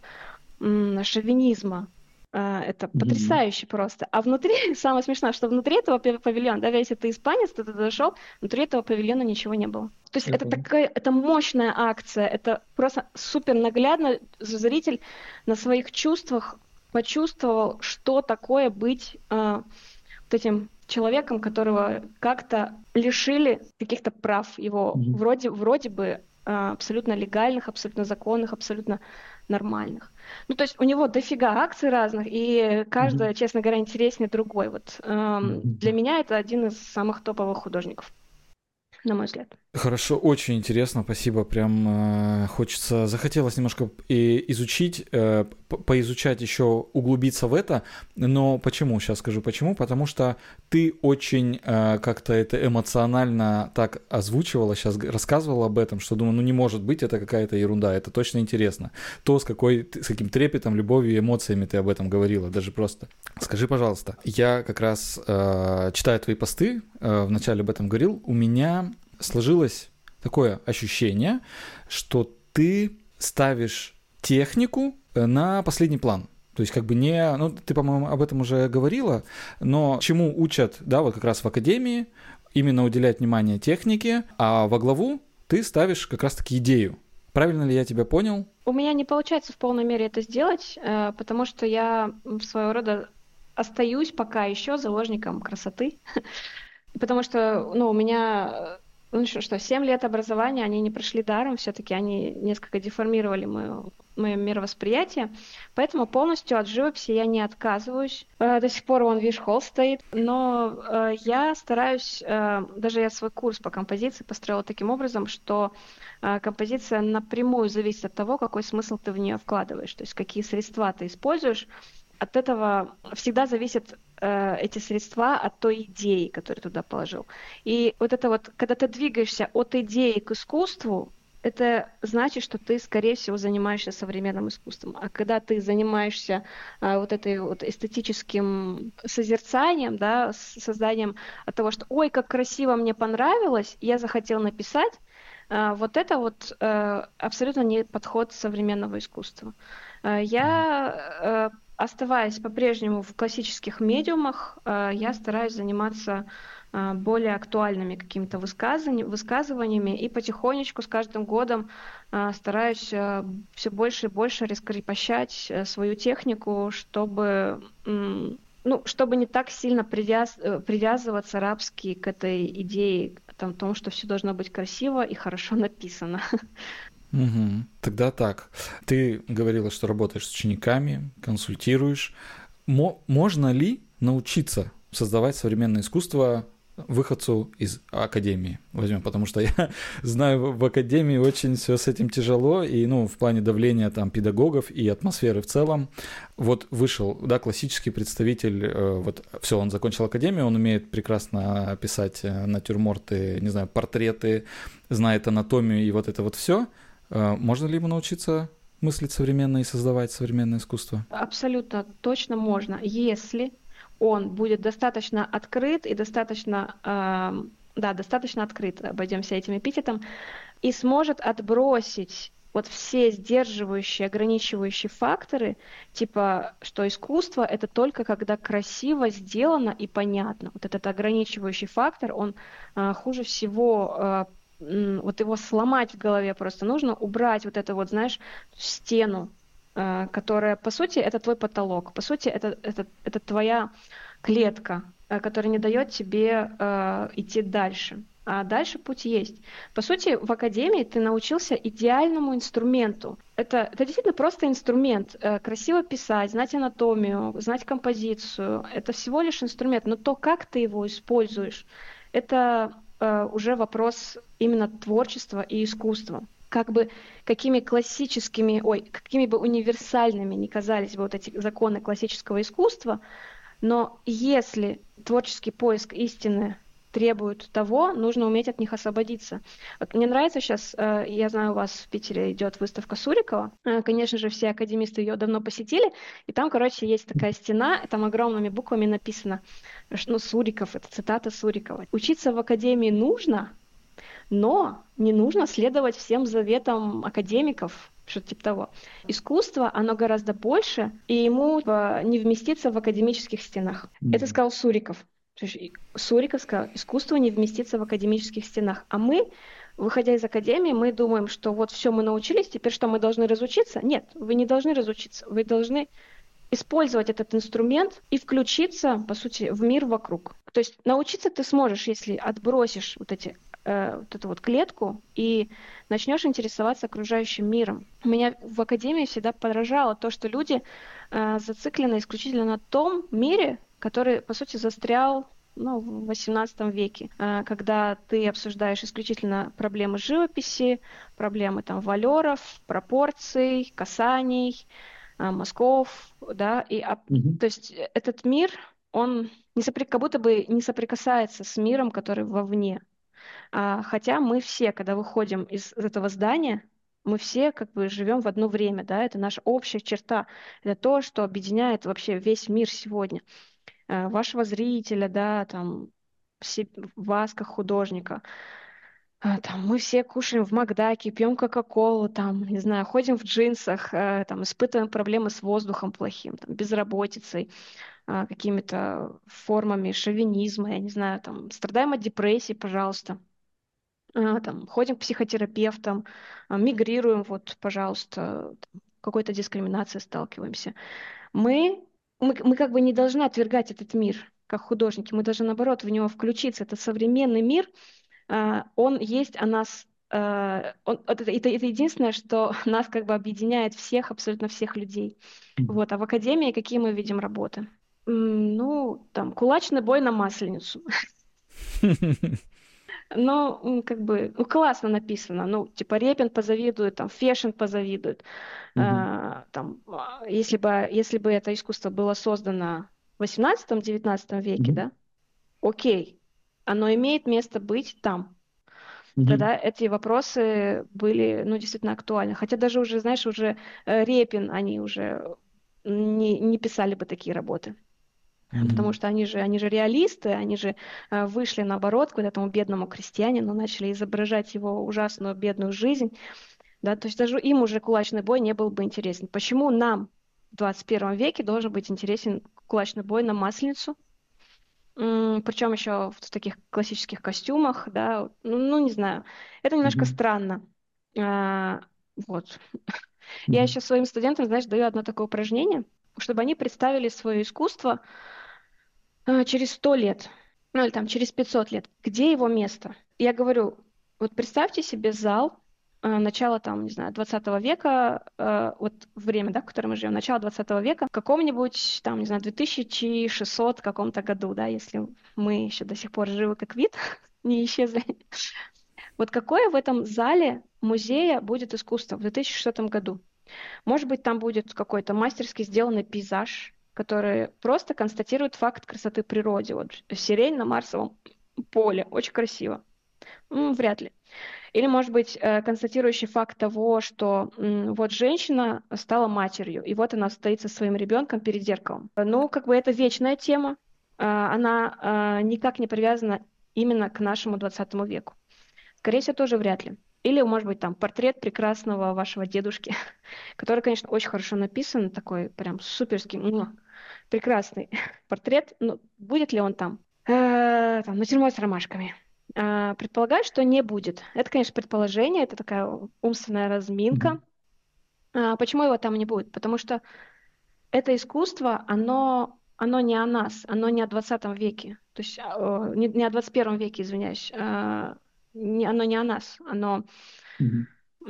S2: м, шовинизма, э, это
S1: Мгм.
S2: потрясающе просто. А внутри, самое смешное, что внутри этого пав- павильона, да, если ты испанец, ты туда зашел, внутри этого павильона ничего не было. То есть это
S3: Прикольно.
S2: такая, это мощная акция, это просто супер наглядно зритель на своих чувствах почувствовал, что такое быть э, вот этим человеком, которого как-то лишили каких-то прав его,
S3: Мгм.
S2: вроде, вроде бы э, абсолютно легальных, абсолютно законных, абсолютно нормальных. Ну, то есть у него дофига акций разных, и каждая,
S3: Мгм.
S2: честно говоря, интереснее другой. Вот эм, для
S3: Мгм.
S2: меня это один из самых топовых художников, на мой взгляд.
S1: Хорошо, очень интересно, спасибо. Прям э, хочется, захотелось немножко и изучить, э, п- поизучать еще, углубиться в это. Но почему? Сейчас скажу почему. Потому что ты очень э, как-то это эмоционально так озвучивала, сейчас рассказывала об этом, что думаю, ну не может быть, это какая-то ерунда, это точно интересно. То, с какой, ты- с каким трепетом, любовью и эмоциями ты об этом говорила, даже просто. Скажи, пожалуйста, я как раз э, читая твои посты, э, вначале об этом говорил, у меня сложилось такое ощущение, что ты ставишь технику э, на последний план. То есть как бы не... Ну, ты, по-моему, об этом уже говорила, но чему учат, да, вот как раз в академии, именно уделять внимание технике, а во главу ты ставишь как раз-таки идею. Правильно ли я тебя понял?
S2: У меня не получается в полной мере это сделать, э, потому что я м, своего рода остаюсь пока еще заложником красоты, потому что, ну, у меня, э, ну что, что, семь лет образования, они не прошли даром, все-таки они несколько деформировали мое, мое мировосприятие, поэтому полностью от живописи я не отказываюсь. Э, До сих пор он, видишь, холст стоит, но э, я стараюсь, э, даже я свой курс по композиции построила таким образом, что э, композиция напрямую зависит от того, какой смысл ты в нее вкладываешь, то есть какие средства ты используешь. От этого всегда зависят э, эти средства от той идеи, которую ты туда положил. И вот это вот, когда ты двигаешься от идеи к искусству, это значит, что ты, скорее всего, занимаешься современным искусством. А когда ты занимаешься а, вот этой вот эстетическим созерцанием, да, с- созданием от того, что «Ой, как красиво, мне понравилось, я захотел написать», а, вот это вот э, абсолютно не подход современного искусства. Э, Я, э, оставаясь по-прежнему в классических медиумах, э, я стараюсь заниматься э, более актуальными какими-то высказывани- высказываниями и потихонечку с каждым годом э, стараюсь все больше и больше раскрепощать э, свою технику, чтобы, м, ну, чтобы не так сильно привяз- э, привязываться рабски к этой идее, там, том, что все должно быть красиво и хорошо написано.
S1: Мгм. Тогда так. Ты говорила, что работаешь с учениками, консультируешь. Мо- можно ли научиться создавать современное искусство выходцу из академии? Возьмем, потому что я знаю, в в академии очень все с этим тяжело, и, ну, в плане давления там педагогов и атмосферы в целом. Вот вышел, да, классический представитель, э, вот все, он закончил академию, он умеет прекрасно писать э, натюрморты, не знаю, портреты, знает анатомию и вот это вот все. Можно ли ему научиться мыслить современно и создавать современное искусство?
S2: Абсолютно точно можно, если он будет достаточно открыт и достаточно, эм, да, достаточно открыт, обойдемся этим эпитетом, и сможет отбросить вот все сдерживающие, ограничивающие факторы, типа, что искусство — это только когда красиво сделано и понятно. Вот этот ограничивающий фактор, он э, хуже всего, э, м, вот его сломать в голове просто нужно, убрать вот эту вот, знаешь, стену, э, которая, по сути, это твой потолок, по сути, это, это, это твоя клетка, э, которая не дает тебе э, идти дальше. А дальше путь есть. По сути, в академии ты научился идеальному инструменту. Это, это действительно просто инструмент. Э, Красиво писать, знать анатомию, знать композицию. Это всего лишь инструмент. Но то, как ты его используешь, это э, уже вопрос именно творчества и искусства. Как бы какими классическими, ой, какими бы универсальными ни казались бы вот эти законы классического искусства, но если творческий поиск истины требуют того, нужно уметь от них освободиться. Вот мне нравится сейчас, э, я знаю, у вас в Питере идет выставка Сурикова. Э, Конечно же, все академисты ее давно посетили, и там, короче, есть такая стена, там огромными буквами написано, что, ну, Суриков, это цитата Сурикова. Учиться в академии нужно, но не нужно следовать всем заветам академиков, что-то типа того. Искусство, оно гораздо больше, и ему э, не вместится в академических стенах. Это сказал Суриков. То есть Суриков сказал, искусство не вместится в академических стенах. А мы, выходя из академии, мы думаем, что вот все мы научились, теперь что, мы должны разучиться? Нет, вы не должны разучиться. Вы должны использовать этот инструмент и включиться, по сути, в мир вокруг. То есть научиться ты сможешь, если отбросишь вот эти э, вот эту вот клетку и начнешь интересоваться окружающим миром. Меня в академии всегда поражало то, что люди э, зациклены исключительно на том мире, который, по сути, застрял, ну, в восемнадцатом веке, э, когда ты обсуждаешь исключительно проблемы живописи, проблемы там валеров, пропорций, касаний, э, мазков, да, и, а,
S3: Мгм.
S2: то есть этот мир, он не сопри... как будто бы не соприкасается с миром, который вовне. А, хотя мы все, когда выходим из этого здания, мы все как бы живем в одно время, да, это наша общая черта, это то, что объединяет вообще весь мир сегодня. Э, Вашего зрителя, да, там, все- вас как художника. А, Там мы все кушаем в Макдаке, пьем Кока-Колу, там, не знаю, ходим в джинсах, э, там, испытываем проблемы с воздухом плохим, там, безработицей, а, какими-то формами шовинизма, я не знаю, там, страдаем от депрессии, пожалуйста. А, там, ходим к психотерапевтам, а, мигрируем, вот, пожалуйста, там, какой-то дискриминацией сталкиваемся. Мы, мы, мы как бы не должны отвергать этот мир как художники, мы должны, наоборот, в него включиться. Это современный мир, а, он есть о нас, а, он, это, это, это единственное, что нас как бы объединяет всех, абсолютно всех людей. Вот, а в академии какие мы видим работы? М, Ну, там, кулачный бой на Масленицу. Но м, как бы ну, классно написано. Ну, типа Репин позавидует, там Фешин позавидует.
S3: Мгм.
S2: А, там, а, если бы, если бы это искусство было создано в восемнадцатом-девятнадцатом веке,
S3: Мгм.
S2: да, окей, оно имеет место быть там.
S3: Мгм.
S2: Тогда эти вопросы были, ну, действительно актуальны. Хотя даже уже, знаешь, уже э, Репин, они уже не, не писали бы такие работы. Потому
S3: Мгм.
S2: что они же, они же реалисты, они же э, вышли наоборот к вот этому бедному крестьянину, начали изображать его ужасную бедную жизнь, да, то есть даже им уже кулачный бой не был бы интересен. Почему нам в двадцать первом веке должен быть интересен кулачный бой на Масленицу? М, Причем еще в таких классических костюмах, да, ну, ну, не знаю, это немножко
S3: Мгм.
S2: странно. А, вот. Я
S3: Мгм.
S2: еще своим студентам, знаешь, даю одно такое упражнение, чтобы они представили свое искусство а, через сто лет, ну или там через пятьсот лет, где его место? Я говорю, вот представьте себе зал а, начала там, не знаю, двадцатого века, а, вот время, да, в котором мы живем, начало двадцатого века, в каком-нибудь там, не знаю, две тысячи шестисотом каком-то году, да, если мы еще до сих пор живы как вид, не исчезли. Вот какое в этом зале музея будет искусство в две тысячи шестисотом году? Может быть, там будет какой-то мастерски сделанный пейзаж, который просто констатирует факт красоты природы. Вот сирень на Марсовом поле, очень красиво. М, вряд ли. Или, может быть, э, констатирующий факт того, что м, вот женщина стала матерью, и вот она стоит со своим ребенком перед зеркалом. Ну, как бы это вечная тема, а, она а, никак не привязана именно к нашему двадцатому веку. Скорее всего, тоже вряд ли. Или, может быть, там портрет прекрасного вашего дедушки, который, конечно, очень хорошо написан, такой прям суперский, муа, прекрасный портрет. Но будет ли он там? Э, Там, натюрморт с ромашками. А, Предполагаю, что не будет. Это, конечно, предположение, это такая умственная разминка.
S3: Мгм.
S2: А Почему его там не будет? Потому что это искусство, оно, оно не о нас, оно не о двадцатом веке. То есть а, э, не, не о двадцать первом веке, извиняюсь. А, не- Оно не о нас, оно
S3: Мгм.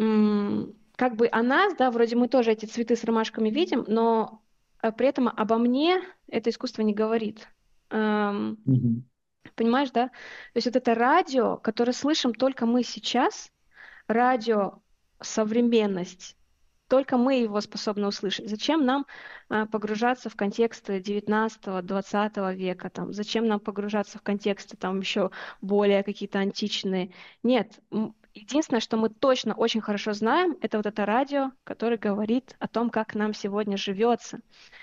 S2: м, как бы о нас, да, вроде мы тоже эти цветы с ромашками видим, но э, при этом обо мне это искусство не говорит. Эм,
S3: Мгм.
S2: Понимаешь, да? То есть вот это радио, которое слышим только мы сейчас, радио современность, только мы его способны услышать. Зачем нам а, погружаться в контексты девятнадцатого-двадцатого века? Там, зачем нам погружаться в контексты там еще более какие-то античные? Нет. Единственное, что мы точно очень хорошо знаем, это вот это радио, которое говорит о том, как нам сегодня живется.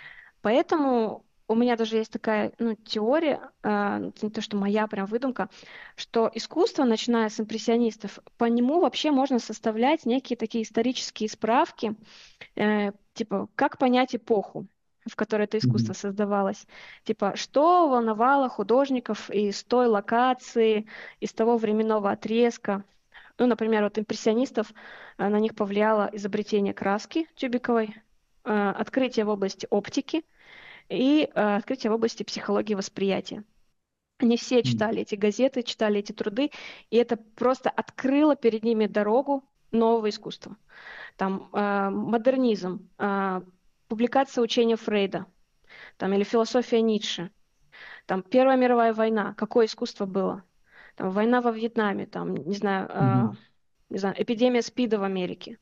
S2: Поэтому у меня даже есть такая ну, теория, э, не то что моя прям выдумка, что искусство, начиная с импрессионистов, по нему вообще можно составлять некие такие исторические справки, э, типа как понять эпоху, в которой это искусство
S3: Мгм.
S2: создавалось. Типа, что волновало художников из той локации, из того временного отрезка. Ну, например, вот импрессионистов, э, на них повлияло изобретение краски тюбиковой, э, открытие в области оптики и э, открытие в области психологии восприятия. Они все
S3: Мгм.
S2: читали эти газеты, читали эти труды, и это просто открыло перед ними дорогу нового искусства. Там э, модернизм, э, публикация учения Фрейда, там, или философия Ницше, там Первая мировая война, какое искусство было? Там, война во Вьетнаме, там, не знаю, э,
S3: Мгм.
S2: не знаю, эпидемия СПИДа в Америке.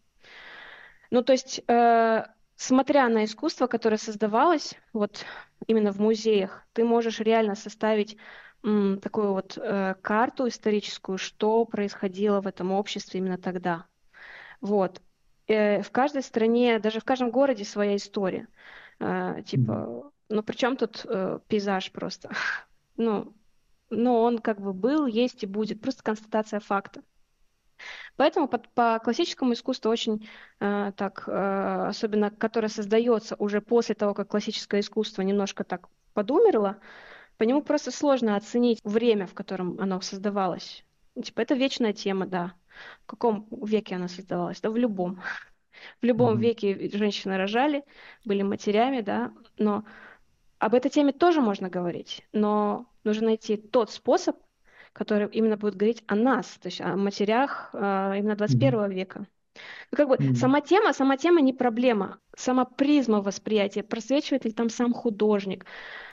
S2: Ну, то есть, э, смотря на искусство, которое создавалось вот именно в музеях, ты можешь реально составить м, такую вот э, карту историческую, что происходило в этом обществе именно тогда. Вот. Э, в каждой стране, даже в каждом городе своя история. Э,
S3: Мгм.
S2: типа, ну, при чем тут э, пейзаж просто? Ну, но он как бы был, есть и будет. Просто констатация факта. Поэтому по, по классическому искусству очень э, так, э, особенно которое создается уже после того, как классическое искусство немножко так подумерло, по нему просто сложно оценить время, в котором оно создавалось. Ну, типа, это вечная тема, да. В каком веке она создавалась? Да в любом. В любом
S3: Мгм.
S2: веке женщины рожали, были матерями, да, но об этой теме тоже можно говорить, но нужно найти тот способ, который именно будет говорить о нас, то есть о матерях э, именно двадцать
S3: Мгм.
S2: первого века. Ну, как бы
S3: Мгм.
S2: сама тема, сама тема не проблема, сама призма восприятия, просвечивает ли там сам художник.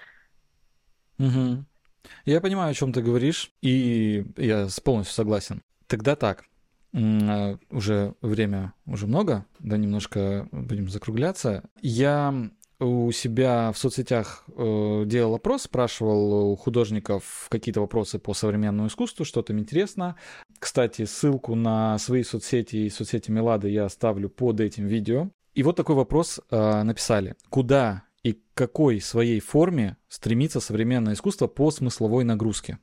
S1: Мгм. Я понимаю, о чем ты говоришь, и я с- полностью согласен. Тогда так. М, а, Уже время уже много, да, немножко будем закругляться. Я у себя в соцсетях э, делал опрос, спрашивал у художников какие-то вопросы по современному искусству, что-то им интересно. Кстати, ссылку на свои соцсети и соцсети Мелады я оставлю под этим видео. И вот такой вопрос э, написали. Куда и к какой своей форме стремится современное искусство по смысловой нагрузке?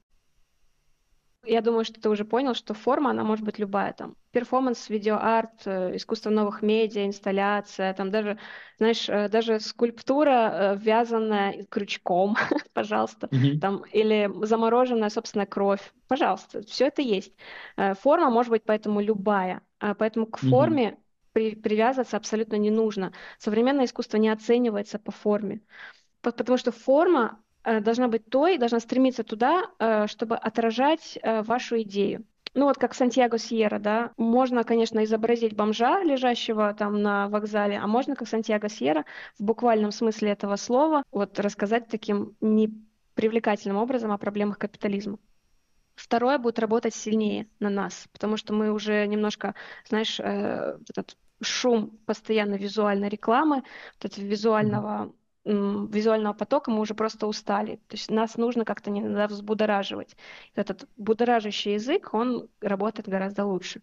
S2: Я думаю, что ты уже понял, что форма, она может быть любая, там, перформанс, видеоарт, э, искусство новых медиа, инсталляция, там даже, знаешь, э, даже скульптура, э, вязаная крючком, пожалуйста,
S3: Мгм.
S2: там, или замороженная, собственно, кровь, пожалуйста, все это есть. Э, Форма может быть поэтому любая, а поэтому к
S3: Мгм.
S2: форме при- привязываться абсолютно не нужно. Современное искусство не оценивается по форме. По- Потому что форма э, должна быть той, должна стремиться туда, э, чтобы отражать э, вашу идею. Ну вот как Сантьяго Сьерра, да, можно, конечно, изобразить бомжа, лежащего там на вокзале, а можно, как Сантьяго Сьерра, в буквальном смысле этого слова, вот рассказать таким непривлекательным образом о проблемах капитализма. Второе будет работать сильнее на нас, потому что мы уже немножко, знаешь, э, вот этот шум постоянно визуальной рекламы, вот этого
S3: Мгм.
S2: визуального, м, визуального потока мы уже просто устали. То есть нас нужно как-то не иногда взбудораживать. Этот будоражащий язык, он работает гораздо лучше.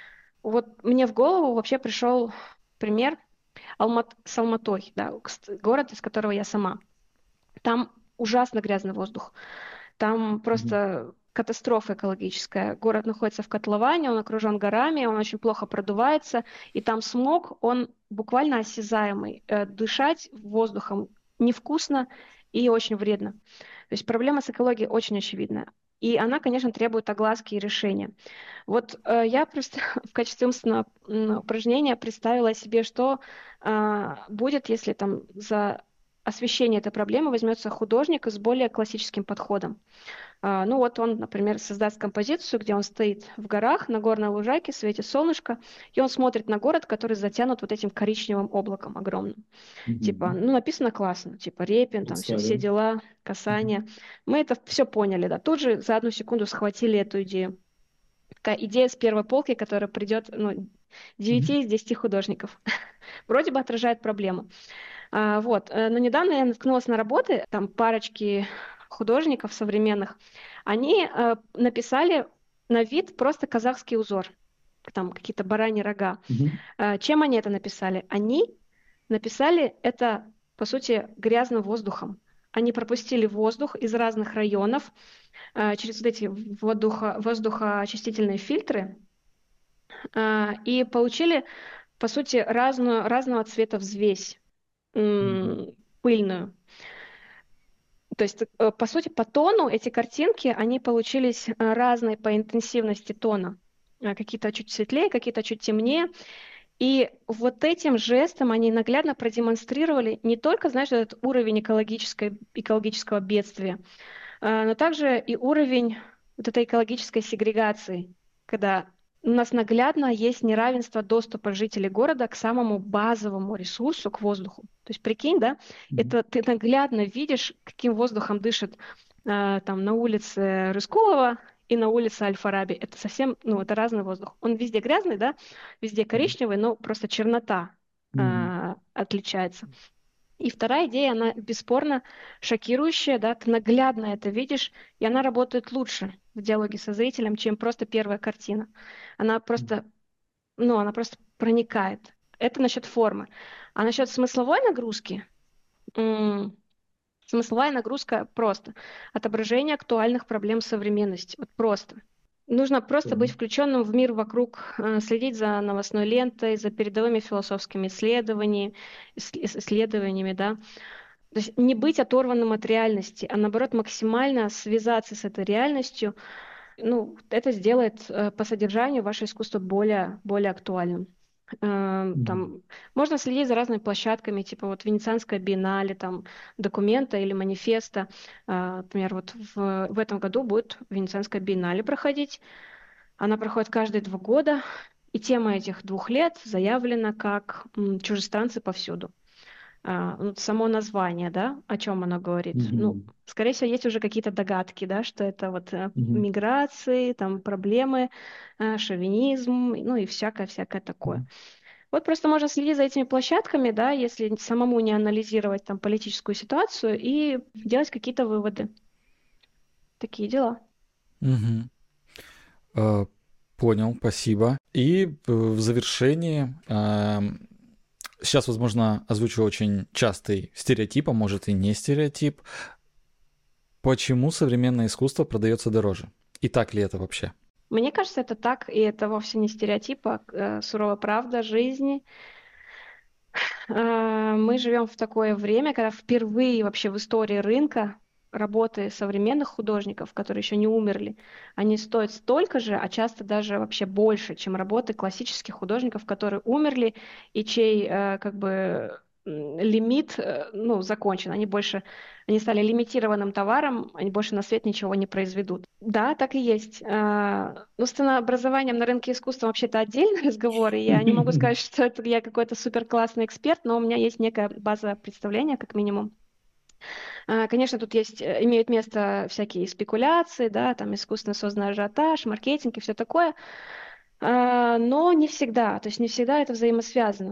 S2: Вот мне в голову вообще пришел пример Алмат, с Алматой, да, кс- город, из которого я сама. Там ужасно грязный воздух. Там
S3: Мгм.
S2: просто катастрофа экологическая. Город находится в котловане, он окружен горами, он очень плохо продувается, и там смог, он буквально осязаемый. Э, Дышать воздухом невкусно и очень вредно. То есть проблема с экологией очень очевидная. И она, конечно, требует огласки и решения. Вот э, я просто в качестве умственного м, упражнения представила себе, что а, будет, если там за освещение этой проблемы возьмется художник с более классическим подходом. А, ну вот он, например, создаст композицию, где он стоит в горах на горной лужайке, светит солнышко, и он смотрит на город, который затянут вот этим коричневым облаком огромным. Типа,
S3: Мгм.
S2: ну написано классно, типа Репин, там все, все
S3: Представил.
S2: дела,
S3: Мгм.
S2: касания. Мы это все поняли, да. Тут же за одну секунду схватили эту идею. Такая идея с первой полки, которая придет, ну,
S3: Мгм.
S2: девяти из десяти художников. вроде бы отражает проблему. А, вот. Но недавно я наткнулась на работы, там парочки художников современных, они э, написали на вид просто казахский узор, там какие-то бараньи рога.
S3: Мгм.
S2: Э, чем они это написали? Они написали это, по сути, грязным воздухом. Они пропустили воздух из разных районов э, через вот эти воздухо, воздухоочистительные фильтры э, и получили, по сути, разную, разного цвета взвесь,
S3: Мгм.
S2: м, пыльную. То есть, э, по сути, по тону эти картинки, они получились э, разные по интенсивности тона. Э, Какие-то чуть светлее, какие-то чуть темнее. И вот этим жестом они наглядно продемонстрировали не только, знаешь, этот уровень экологической, экологического бедствия, э, но также и уровень вот этой экологической сегрегации, когда у нас наглядно есть неравенство доступа жителей города к самому базовому ресурсу, к воздуху. То есть прикинь, да,
S3: Мгм.
S2: это ты наглядно видишь, каким воздухом дышит э, там на улице Рыскулова и на улице Аль-Фараби. Это совсем, ну, это разный воздух. Он везде грязный, да, везде
S3: Мгм.
S2: коричневый, но просто чернота
S3: Мгм.
S2: э, отличается. И вторая идея, она бесспорно шокирующая, да, ты наглядно это видишь, и она работает лучше в диалоге со зрителем, чем просто первая картина. Она
S3: Мгм.
S2: просто, ну, она просто проникает. Это насчет формы. А насчет смысловой нагрузки, м, смысловая нагрузка просто отображение актуальных проблем современности. Вот просто. Нужно просто быть
S3: Понял.
S2: включенным в мир вокруг, э, следить за новостной лентой, за передовыми философскими исследованиями, ис- исследованиями, да. То есть не быть оторванным от реальности, а наоборот максимально связаться с этой реальностью. Ну, это сделает э, по содержанию ваше искусство более, более актуальным. Э,
S3: Мгм.
S2: Там можно следить за разными площадками, типа вот Венецианская биеннале, там документа или манифеста. Э, Например, вот в, в этом году будет Венецианская биеннале проходить. Она проходит каждые два года, и тема этих двух лет заявлена как м, «Чужестранцы повсюду». А, ну, само название, да, о чем оно говорит. Ну,
S3: Мгм.
S2: скорее всего, есть уже какие-то догадки, да, что это вот э,
S3: Мгм.
S2: миграции, там проблемы, э, шовинизм, ну и всякое-всякое такое.
S3: Мгм.
S2: Вот просто можно следить за этими площадками, да, если самому не анализировать там политическую ситуацию и делать какие-то выводы. Такие дела.
S1: Мгм. Э, Понял, спасибо. И э, в завершении ам, сейчас, возможно, озвучу очень частый стереотип, а может и не стереотип. Почему современное искусство продается дороже? И так ли это вообще?
S2: Мне кажется, это так, и это вовсе не стереотип, а э, суровая правда жизни. Э, Мы живем в такое время, когда впервые вообще в истории рынка работы современных художников, которые еще не умерли, они стоят столько же, а часто даже вообще больше, чем работы классических художников, которые умерли и чей э, как бы м, лимит э, ну, закончен. Они больше, они стали лимитированным товаром, они больше на свет ничего не произведут. Да, так и есть. А, Ну, с ценообразованием на рынке искусства вообще-то отдельный разговор, и я не могу сказать, что это я какой-то супер классный эксперт, но у меня есть некая база представления, как минимум. А, Конечно, тут есть, э, имеют место всякие спекуляции, да, там искусственно созданный ажиотаж, маркетинг и все такое, А, но не всегда, то есть не всегда это взаимосвязано.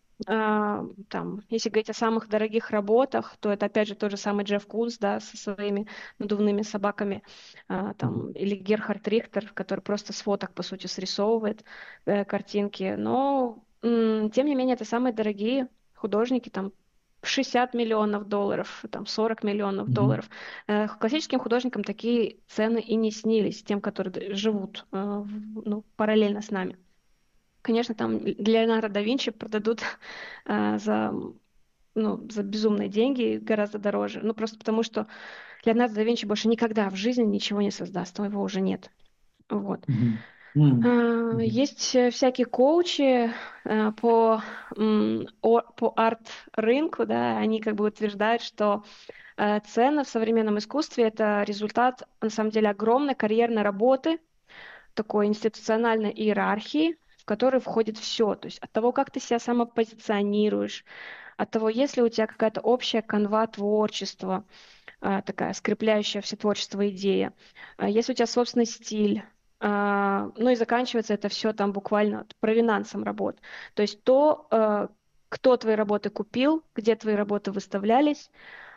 S2: А, Там, если говорить о самых дорогих работах, то это опять же тот же самый Джефф Кунс, да, со своими надувными собаками, а,
S3: Мгм.
S2: там, или Герхард Рихтер, который просто с фоток, по сути, срисовывает э, картинки. Но, м, тем не менее, это самые дорогие художники, там, шестьдесят миллионов долларов, там, сорок миллионов
S3: Мгм.
S2: долларов. Э, Классическим художникам такие цены и не снились, тем, которые д- живут э, в- ну, параллельно с нами. Конечно, там для Леонардо да Винчи продадут э, за, ну, за безумные деньги, гораздо дороже. Ну, просто потому что Леонардо да Винчи больше никогда в жизни ничего не создаст, его уже нет. Вот.
S3: Мгм. М.
S2: А,
S3: Мгм.
S2: Есть э, всякие коучи э, по, м, о- по арт-рынку, да, они как бы утверждают, что э, цены в современном искусстве — это результат, на самом деле, огромной карьерной работы, такой институциональной иерархии, в которой входит все. То есть от того, как ты себя самопозиционируешь, от того, есть ли у тебя какая-то общая канва творчества, а, такая скрепляющая все творчество идея, а, есть у тебя собственный стиль, а, ну и заканчивается это все там буквально вот провинансом работ. То есть то, э, кто твои работы купил, где твои работы выставлялись,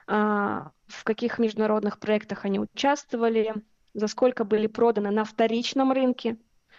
S2: а, в каких международных проектах они участвовали, за сколько были проданы на вторичном рынке,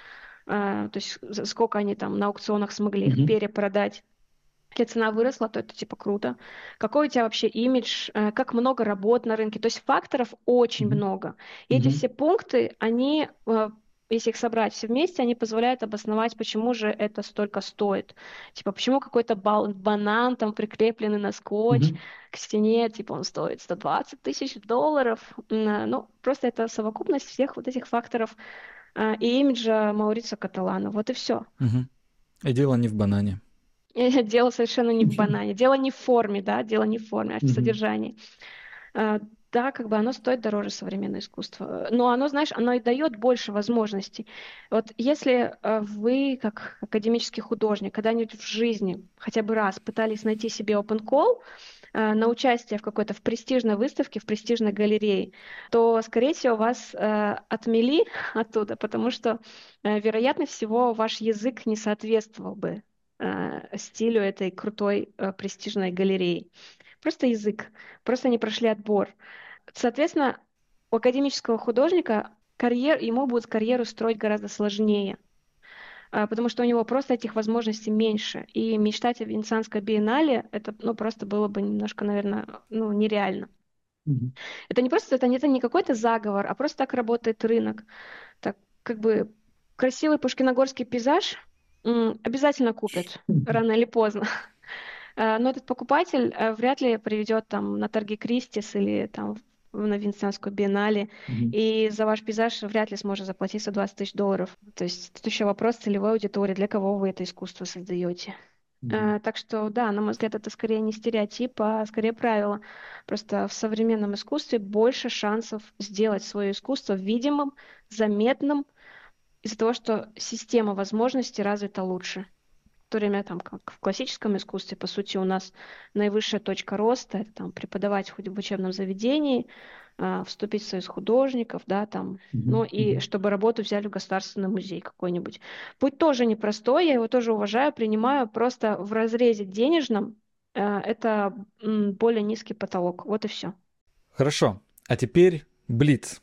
S2: а, то есть за сколько они там на аукционах смогли их
S3: Мгм.
S2: перепродать. Если цена выросла, то это типа круто. Какой у тебя вообще имидж, э, как много работ на рынке. То есть факторов очень
S3: Мгм.
S2: много. И эти
S3: Мгм.
S2: все пункты, они, э, если их собрать все вместе, они позволяют обосновать, почему же это столько стоит. Типа, почему какой-то бал- банан там прикрепленный на скотч
S3: Мгм.
S2: к стене, типа он стоит сто двадцать тысяч долларов. М, э, Ну, просто это совокупность всех вот этих факторов э, и имиджа Маурицио Каталана. Вот и все.
S1: Мгм. И дело не в банане.
S2: И дело совершенно не в банане, дело не в форме, да, дело не в форме, а в
S3: Мгм.
S2: содержании. А, Да, как бы оно стоит дороже современное искусство, но оно, знаешь, оно и дает больше возможностей. Вот если э, вы, как академический художник, когда-нибудь в жизни хотя бы раз пытались найти себе open call э, на участие в какой-то в престижной выставке, в престижной галерее, то, скорее всего, вас э, отмели оттуда, потому что, э, вероятно всего, ваш язык не соответствовал бы э, стилю этой крутой э, престижной галереи. Просто язык, просто не прошли отбор. Соответственно, у академического художника карьер, ему будет карьеру строить гораздо сложнее, а, потому что у него просто этих возможностей меньше. И мечтать о Венецианской биеннале, это ну, просто было бы немножко, наверное, ну, нереально.
S3: Мгм.
S2: Это не просто, это не, это не какой-то заговор, а просто так работает рынок. Так, как бы красивый пушкиногорский пейзаж м, обязательно купят рано или поздно. Э, Но этот покупатель э, вряд ли приведет там на торги Кристис или там в- на Венецианскую биеннале,
S3: Мгм.
S2: и за ваш пейзаж вряд ли сможет заплатить сто двадцать тысяч долларов. То есть тут еще вопрос целевой аудитории, для кого вы это искусство создаете.
S3: Мгм.
S2: Э, Так что, да, на мой взгляд, это скорее не стереотип, а скорее правило. Просто в современном искусстве больше шансов сделать свое искусство видимым, заметным, из-за того, что система возможностей развита лучше. В то время, там, как в классическом искусстве, по сути, у нас наивысшая точка роста — это там, преподавать хоть в учебном заведении, а, вступить в союз художников, да, там, ну
S3: Мгм.
S2: и
S3: Мгм.
S2: чтобы работу взяли в государственный музей какой-нибудь. Путь тоже непростой, я его тоже уважаю, принимаю, просто в разрезе денежном э, это м, более низкий потолок. Вот и все.
S1: Хорошо. А теперь блиц.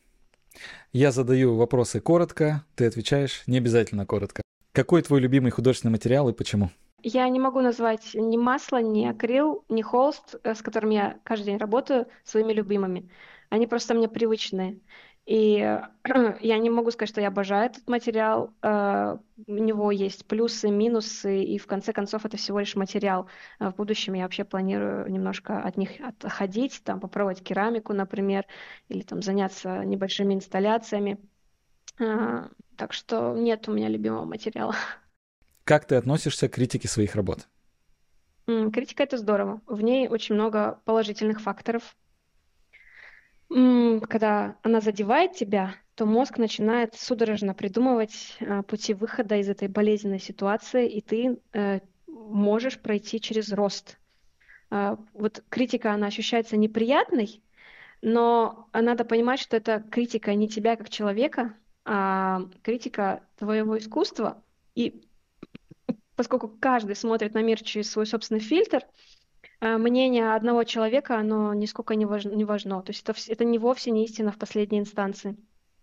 S1: Я задаю вопросы коротко, ты отвечаешь не обязательно коротко. Какой твой любимый художественный материал и почему?
S2: Я не могу назвать ни масло, ни акрил, ни холст, э, с которым я каждый день работаю, своими любимыми. Они просто мне привычные. И э, я не могу сказать, что я обожаю этот материал. Э, У него есть плюсы, минусы, и в конце концов это всего лишь материал. А В будущем я вообще планирую немножко от них отходить, там попробовать керамику, например, или там заняться небольшими инсталляциями. А, Так что нет у меня любимого материала.
S1: Как ты относишься к критике своих работ?
S2: М, Критика — это здорово. В ней очень много положительных факторов. М, Когда она задевает тебя, то мозг начинает судорожно придумывать э, пути выхода из этой болезненной ситуации, и ты э, можешь пройти через рост. А, Вот критика, она ощущается неприятной, но надо понимать, что это критика не тебя как человека, а критика твоего искусства. И поскольку каждый смотрит на мир через свой собственный фильтр, э, мнение одного человека, оно нисколько не важно. Не важно. То есть это, вс- это не вовсе не истина в последней инстанции.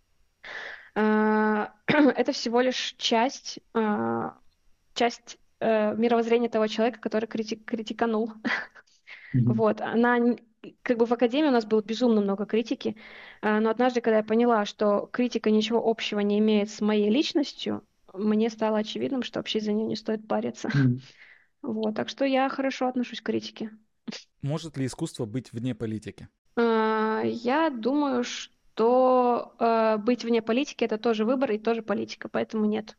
S2: А, Это всего лишь часть, а, часть э, мировоззрения того человека, который крити- критиканул.
S3: Мгм.
S2: Вот. Она, н- как бы в академии у нас было безумно много критики, а, но однажды, когда я поняла, что критика ничего общего не имеет с моей личностью, мне стало очевидным, что вообще за нее не стоит париться.
S3: Мгм.
S2: Вот. Так что я хорошо отношусь к критике.
S1: Может ли искусство быть вне политики?
S2: А, Я думаю, что э, быть вне политики — это тоже выбор и тоже политика, поэтому нет.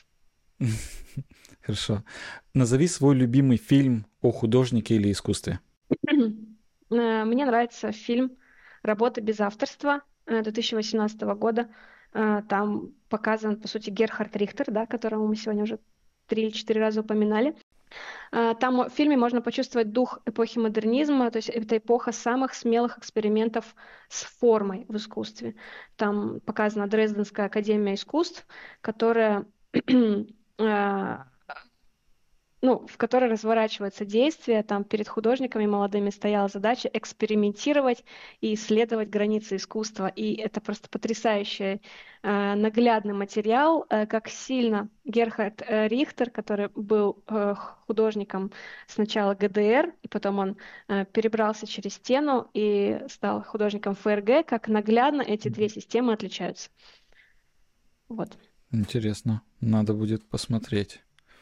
S1: Хорошо. Назови свой любимый фильм о художнике или искусстве.
S2: Э, Мне нравится фильм «Работа без авторства» э, две тысячи восемнадцатого года. Э, Там показан, по сути, Герхард Рихтер, да, которого мы сегодня уже три или четыре раза упоминали. Э, Там в фильме можно почувствовать дух эпохи модернизма, то есть это эпоха самых смелых экспериментов с формой в искусстве. Там показана Дрезденская академия искусств, которая э, ну, в которой разворачивается действие. Там перед художниками молодыми стояла задача экспериментировать и исследовать границы искусства. И это просто потрясающий э, наглядный материал, э, как сильно Герхард э, Рихтер, который был э, художником сначала гэ дэ эр, и потом он э, перебрался через стену и стал художником эф эр гэ, как наглядно эти две системы отличаются. Вот.
S1: Интересно, надо будет посмотреть.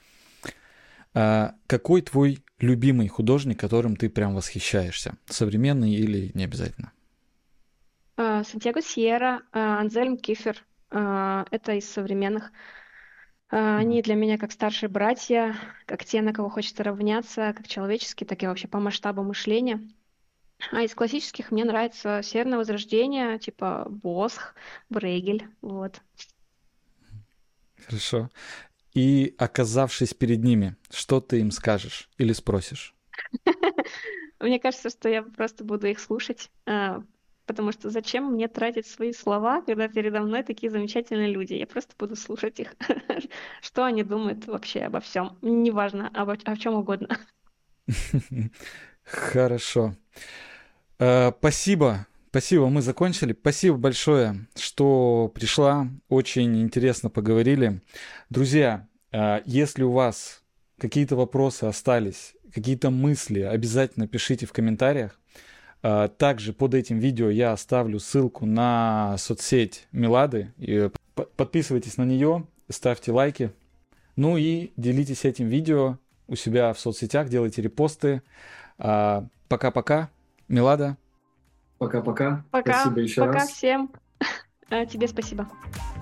S1: А какой твой любимый художник, которым ты прям восхищаешься? Современный или не обязательно?
S2: А, Сантьяго Сьерра, а, Анзельм Кифер. а, Это из современных. А, Они для меня как старшие братья, как те, на кого хочется равняться, как человеческие, так и вообще по масштабу мышления. А из классических мне нравится Северное Возрождение, типа Босх, Брейгель, вот.
S1: Хорошо. И оказавшись перед ними, что ты им скажешь или спросишь?
S2: Мне кажется, что я просто буду их слушать, а, потому что зачем мне тратить свои слова, когда передо мной такие замечательные люди? Я просто буду слушать их, что они думают вообще обо всем. Неважно, обо, о чем угодно.
S1: Хорошо. Э, Спасибо. Спасибо, мы закончили. Спасибо большое, что пришла. Очень интересно поговорили. Друзья, э, если у вас какие-то вопросы остались, какие-то мысли, обязательно пишите в комментариях. Э, Также под этим видео я оставлю ссылку на соцсеть Милады. И п- Подписывайтесь на нее, ставьте лайки. Ну и делитесь этим видео у себя в соцсетях, делайте репосты. А, Пока-пока. Милада.
S3: Пока-пока.
S2: Пока,
S3: Спасибо еще
S2: пока
S3: раз.
S2: всем. А, Тебе спасибо.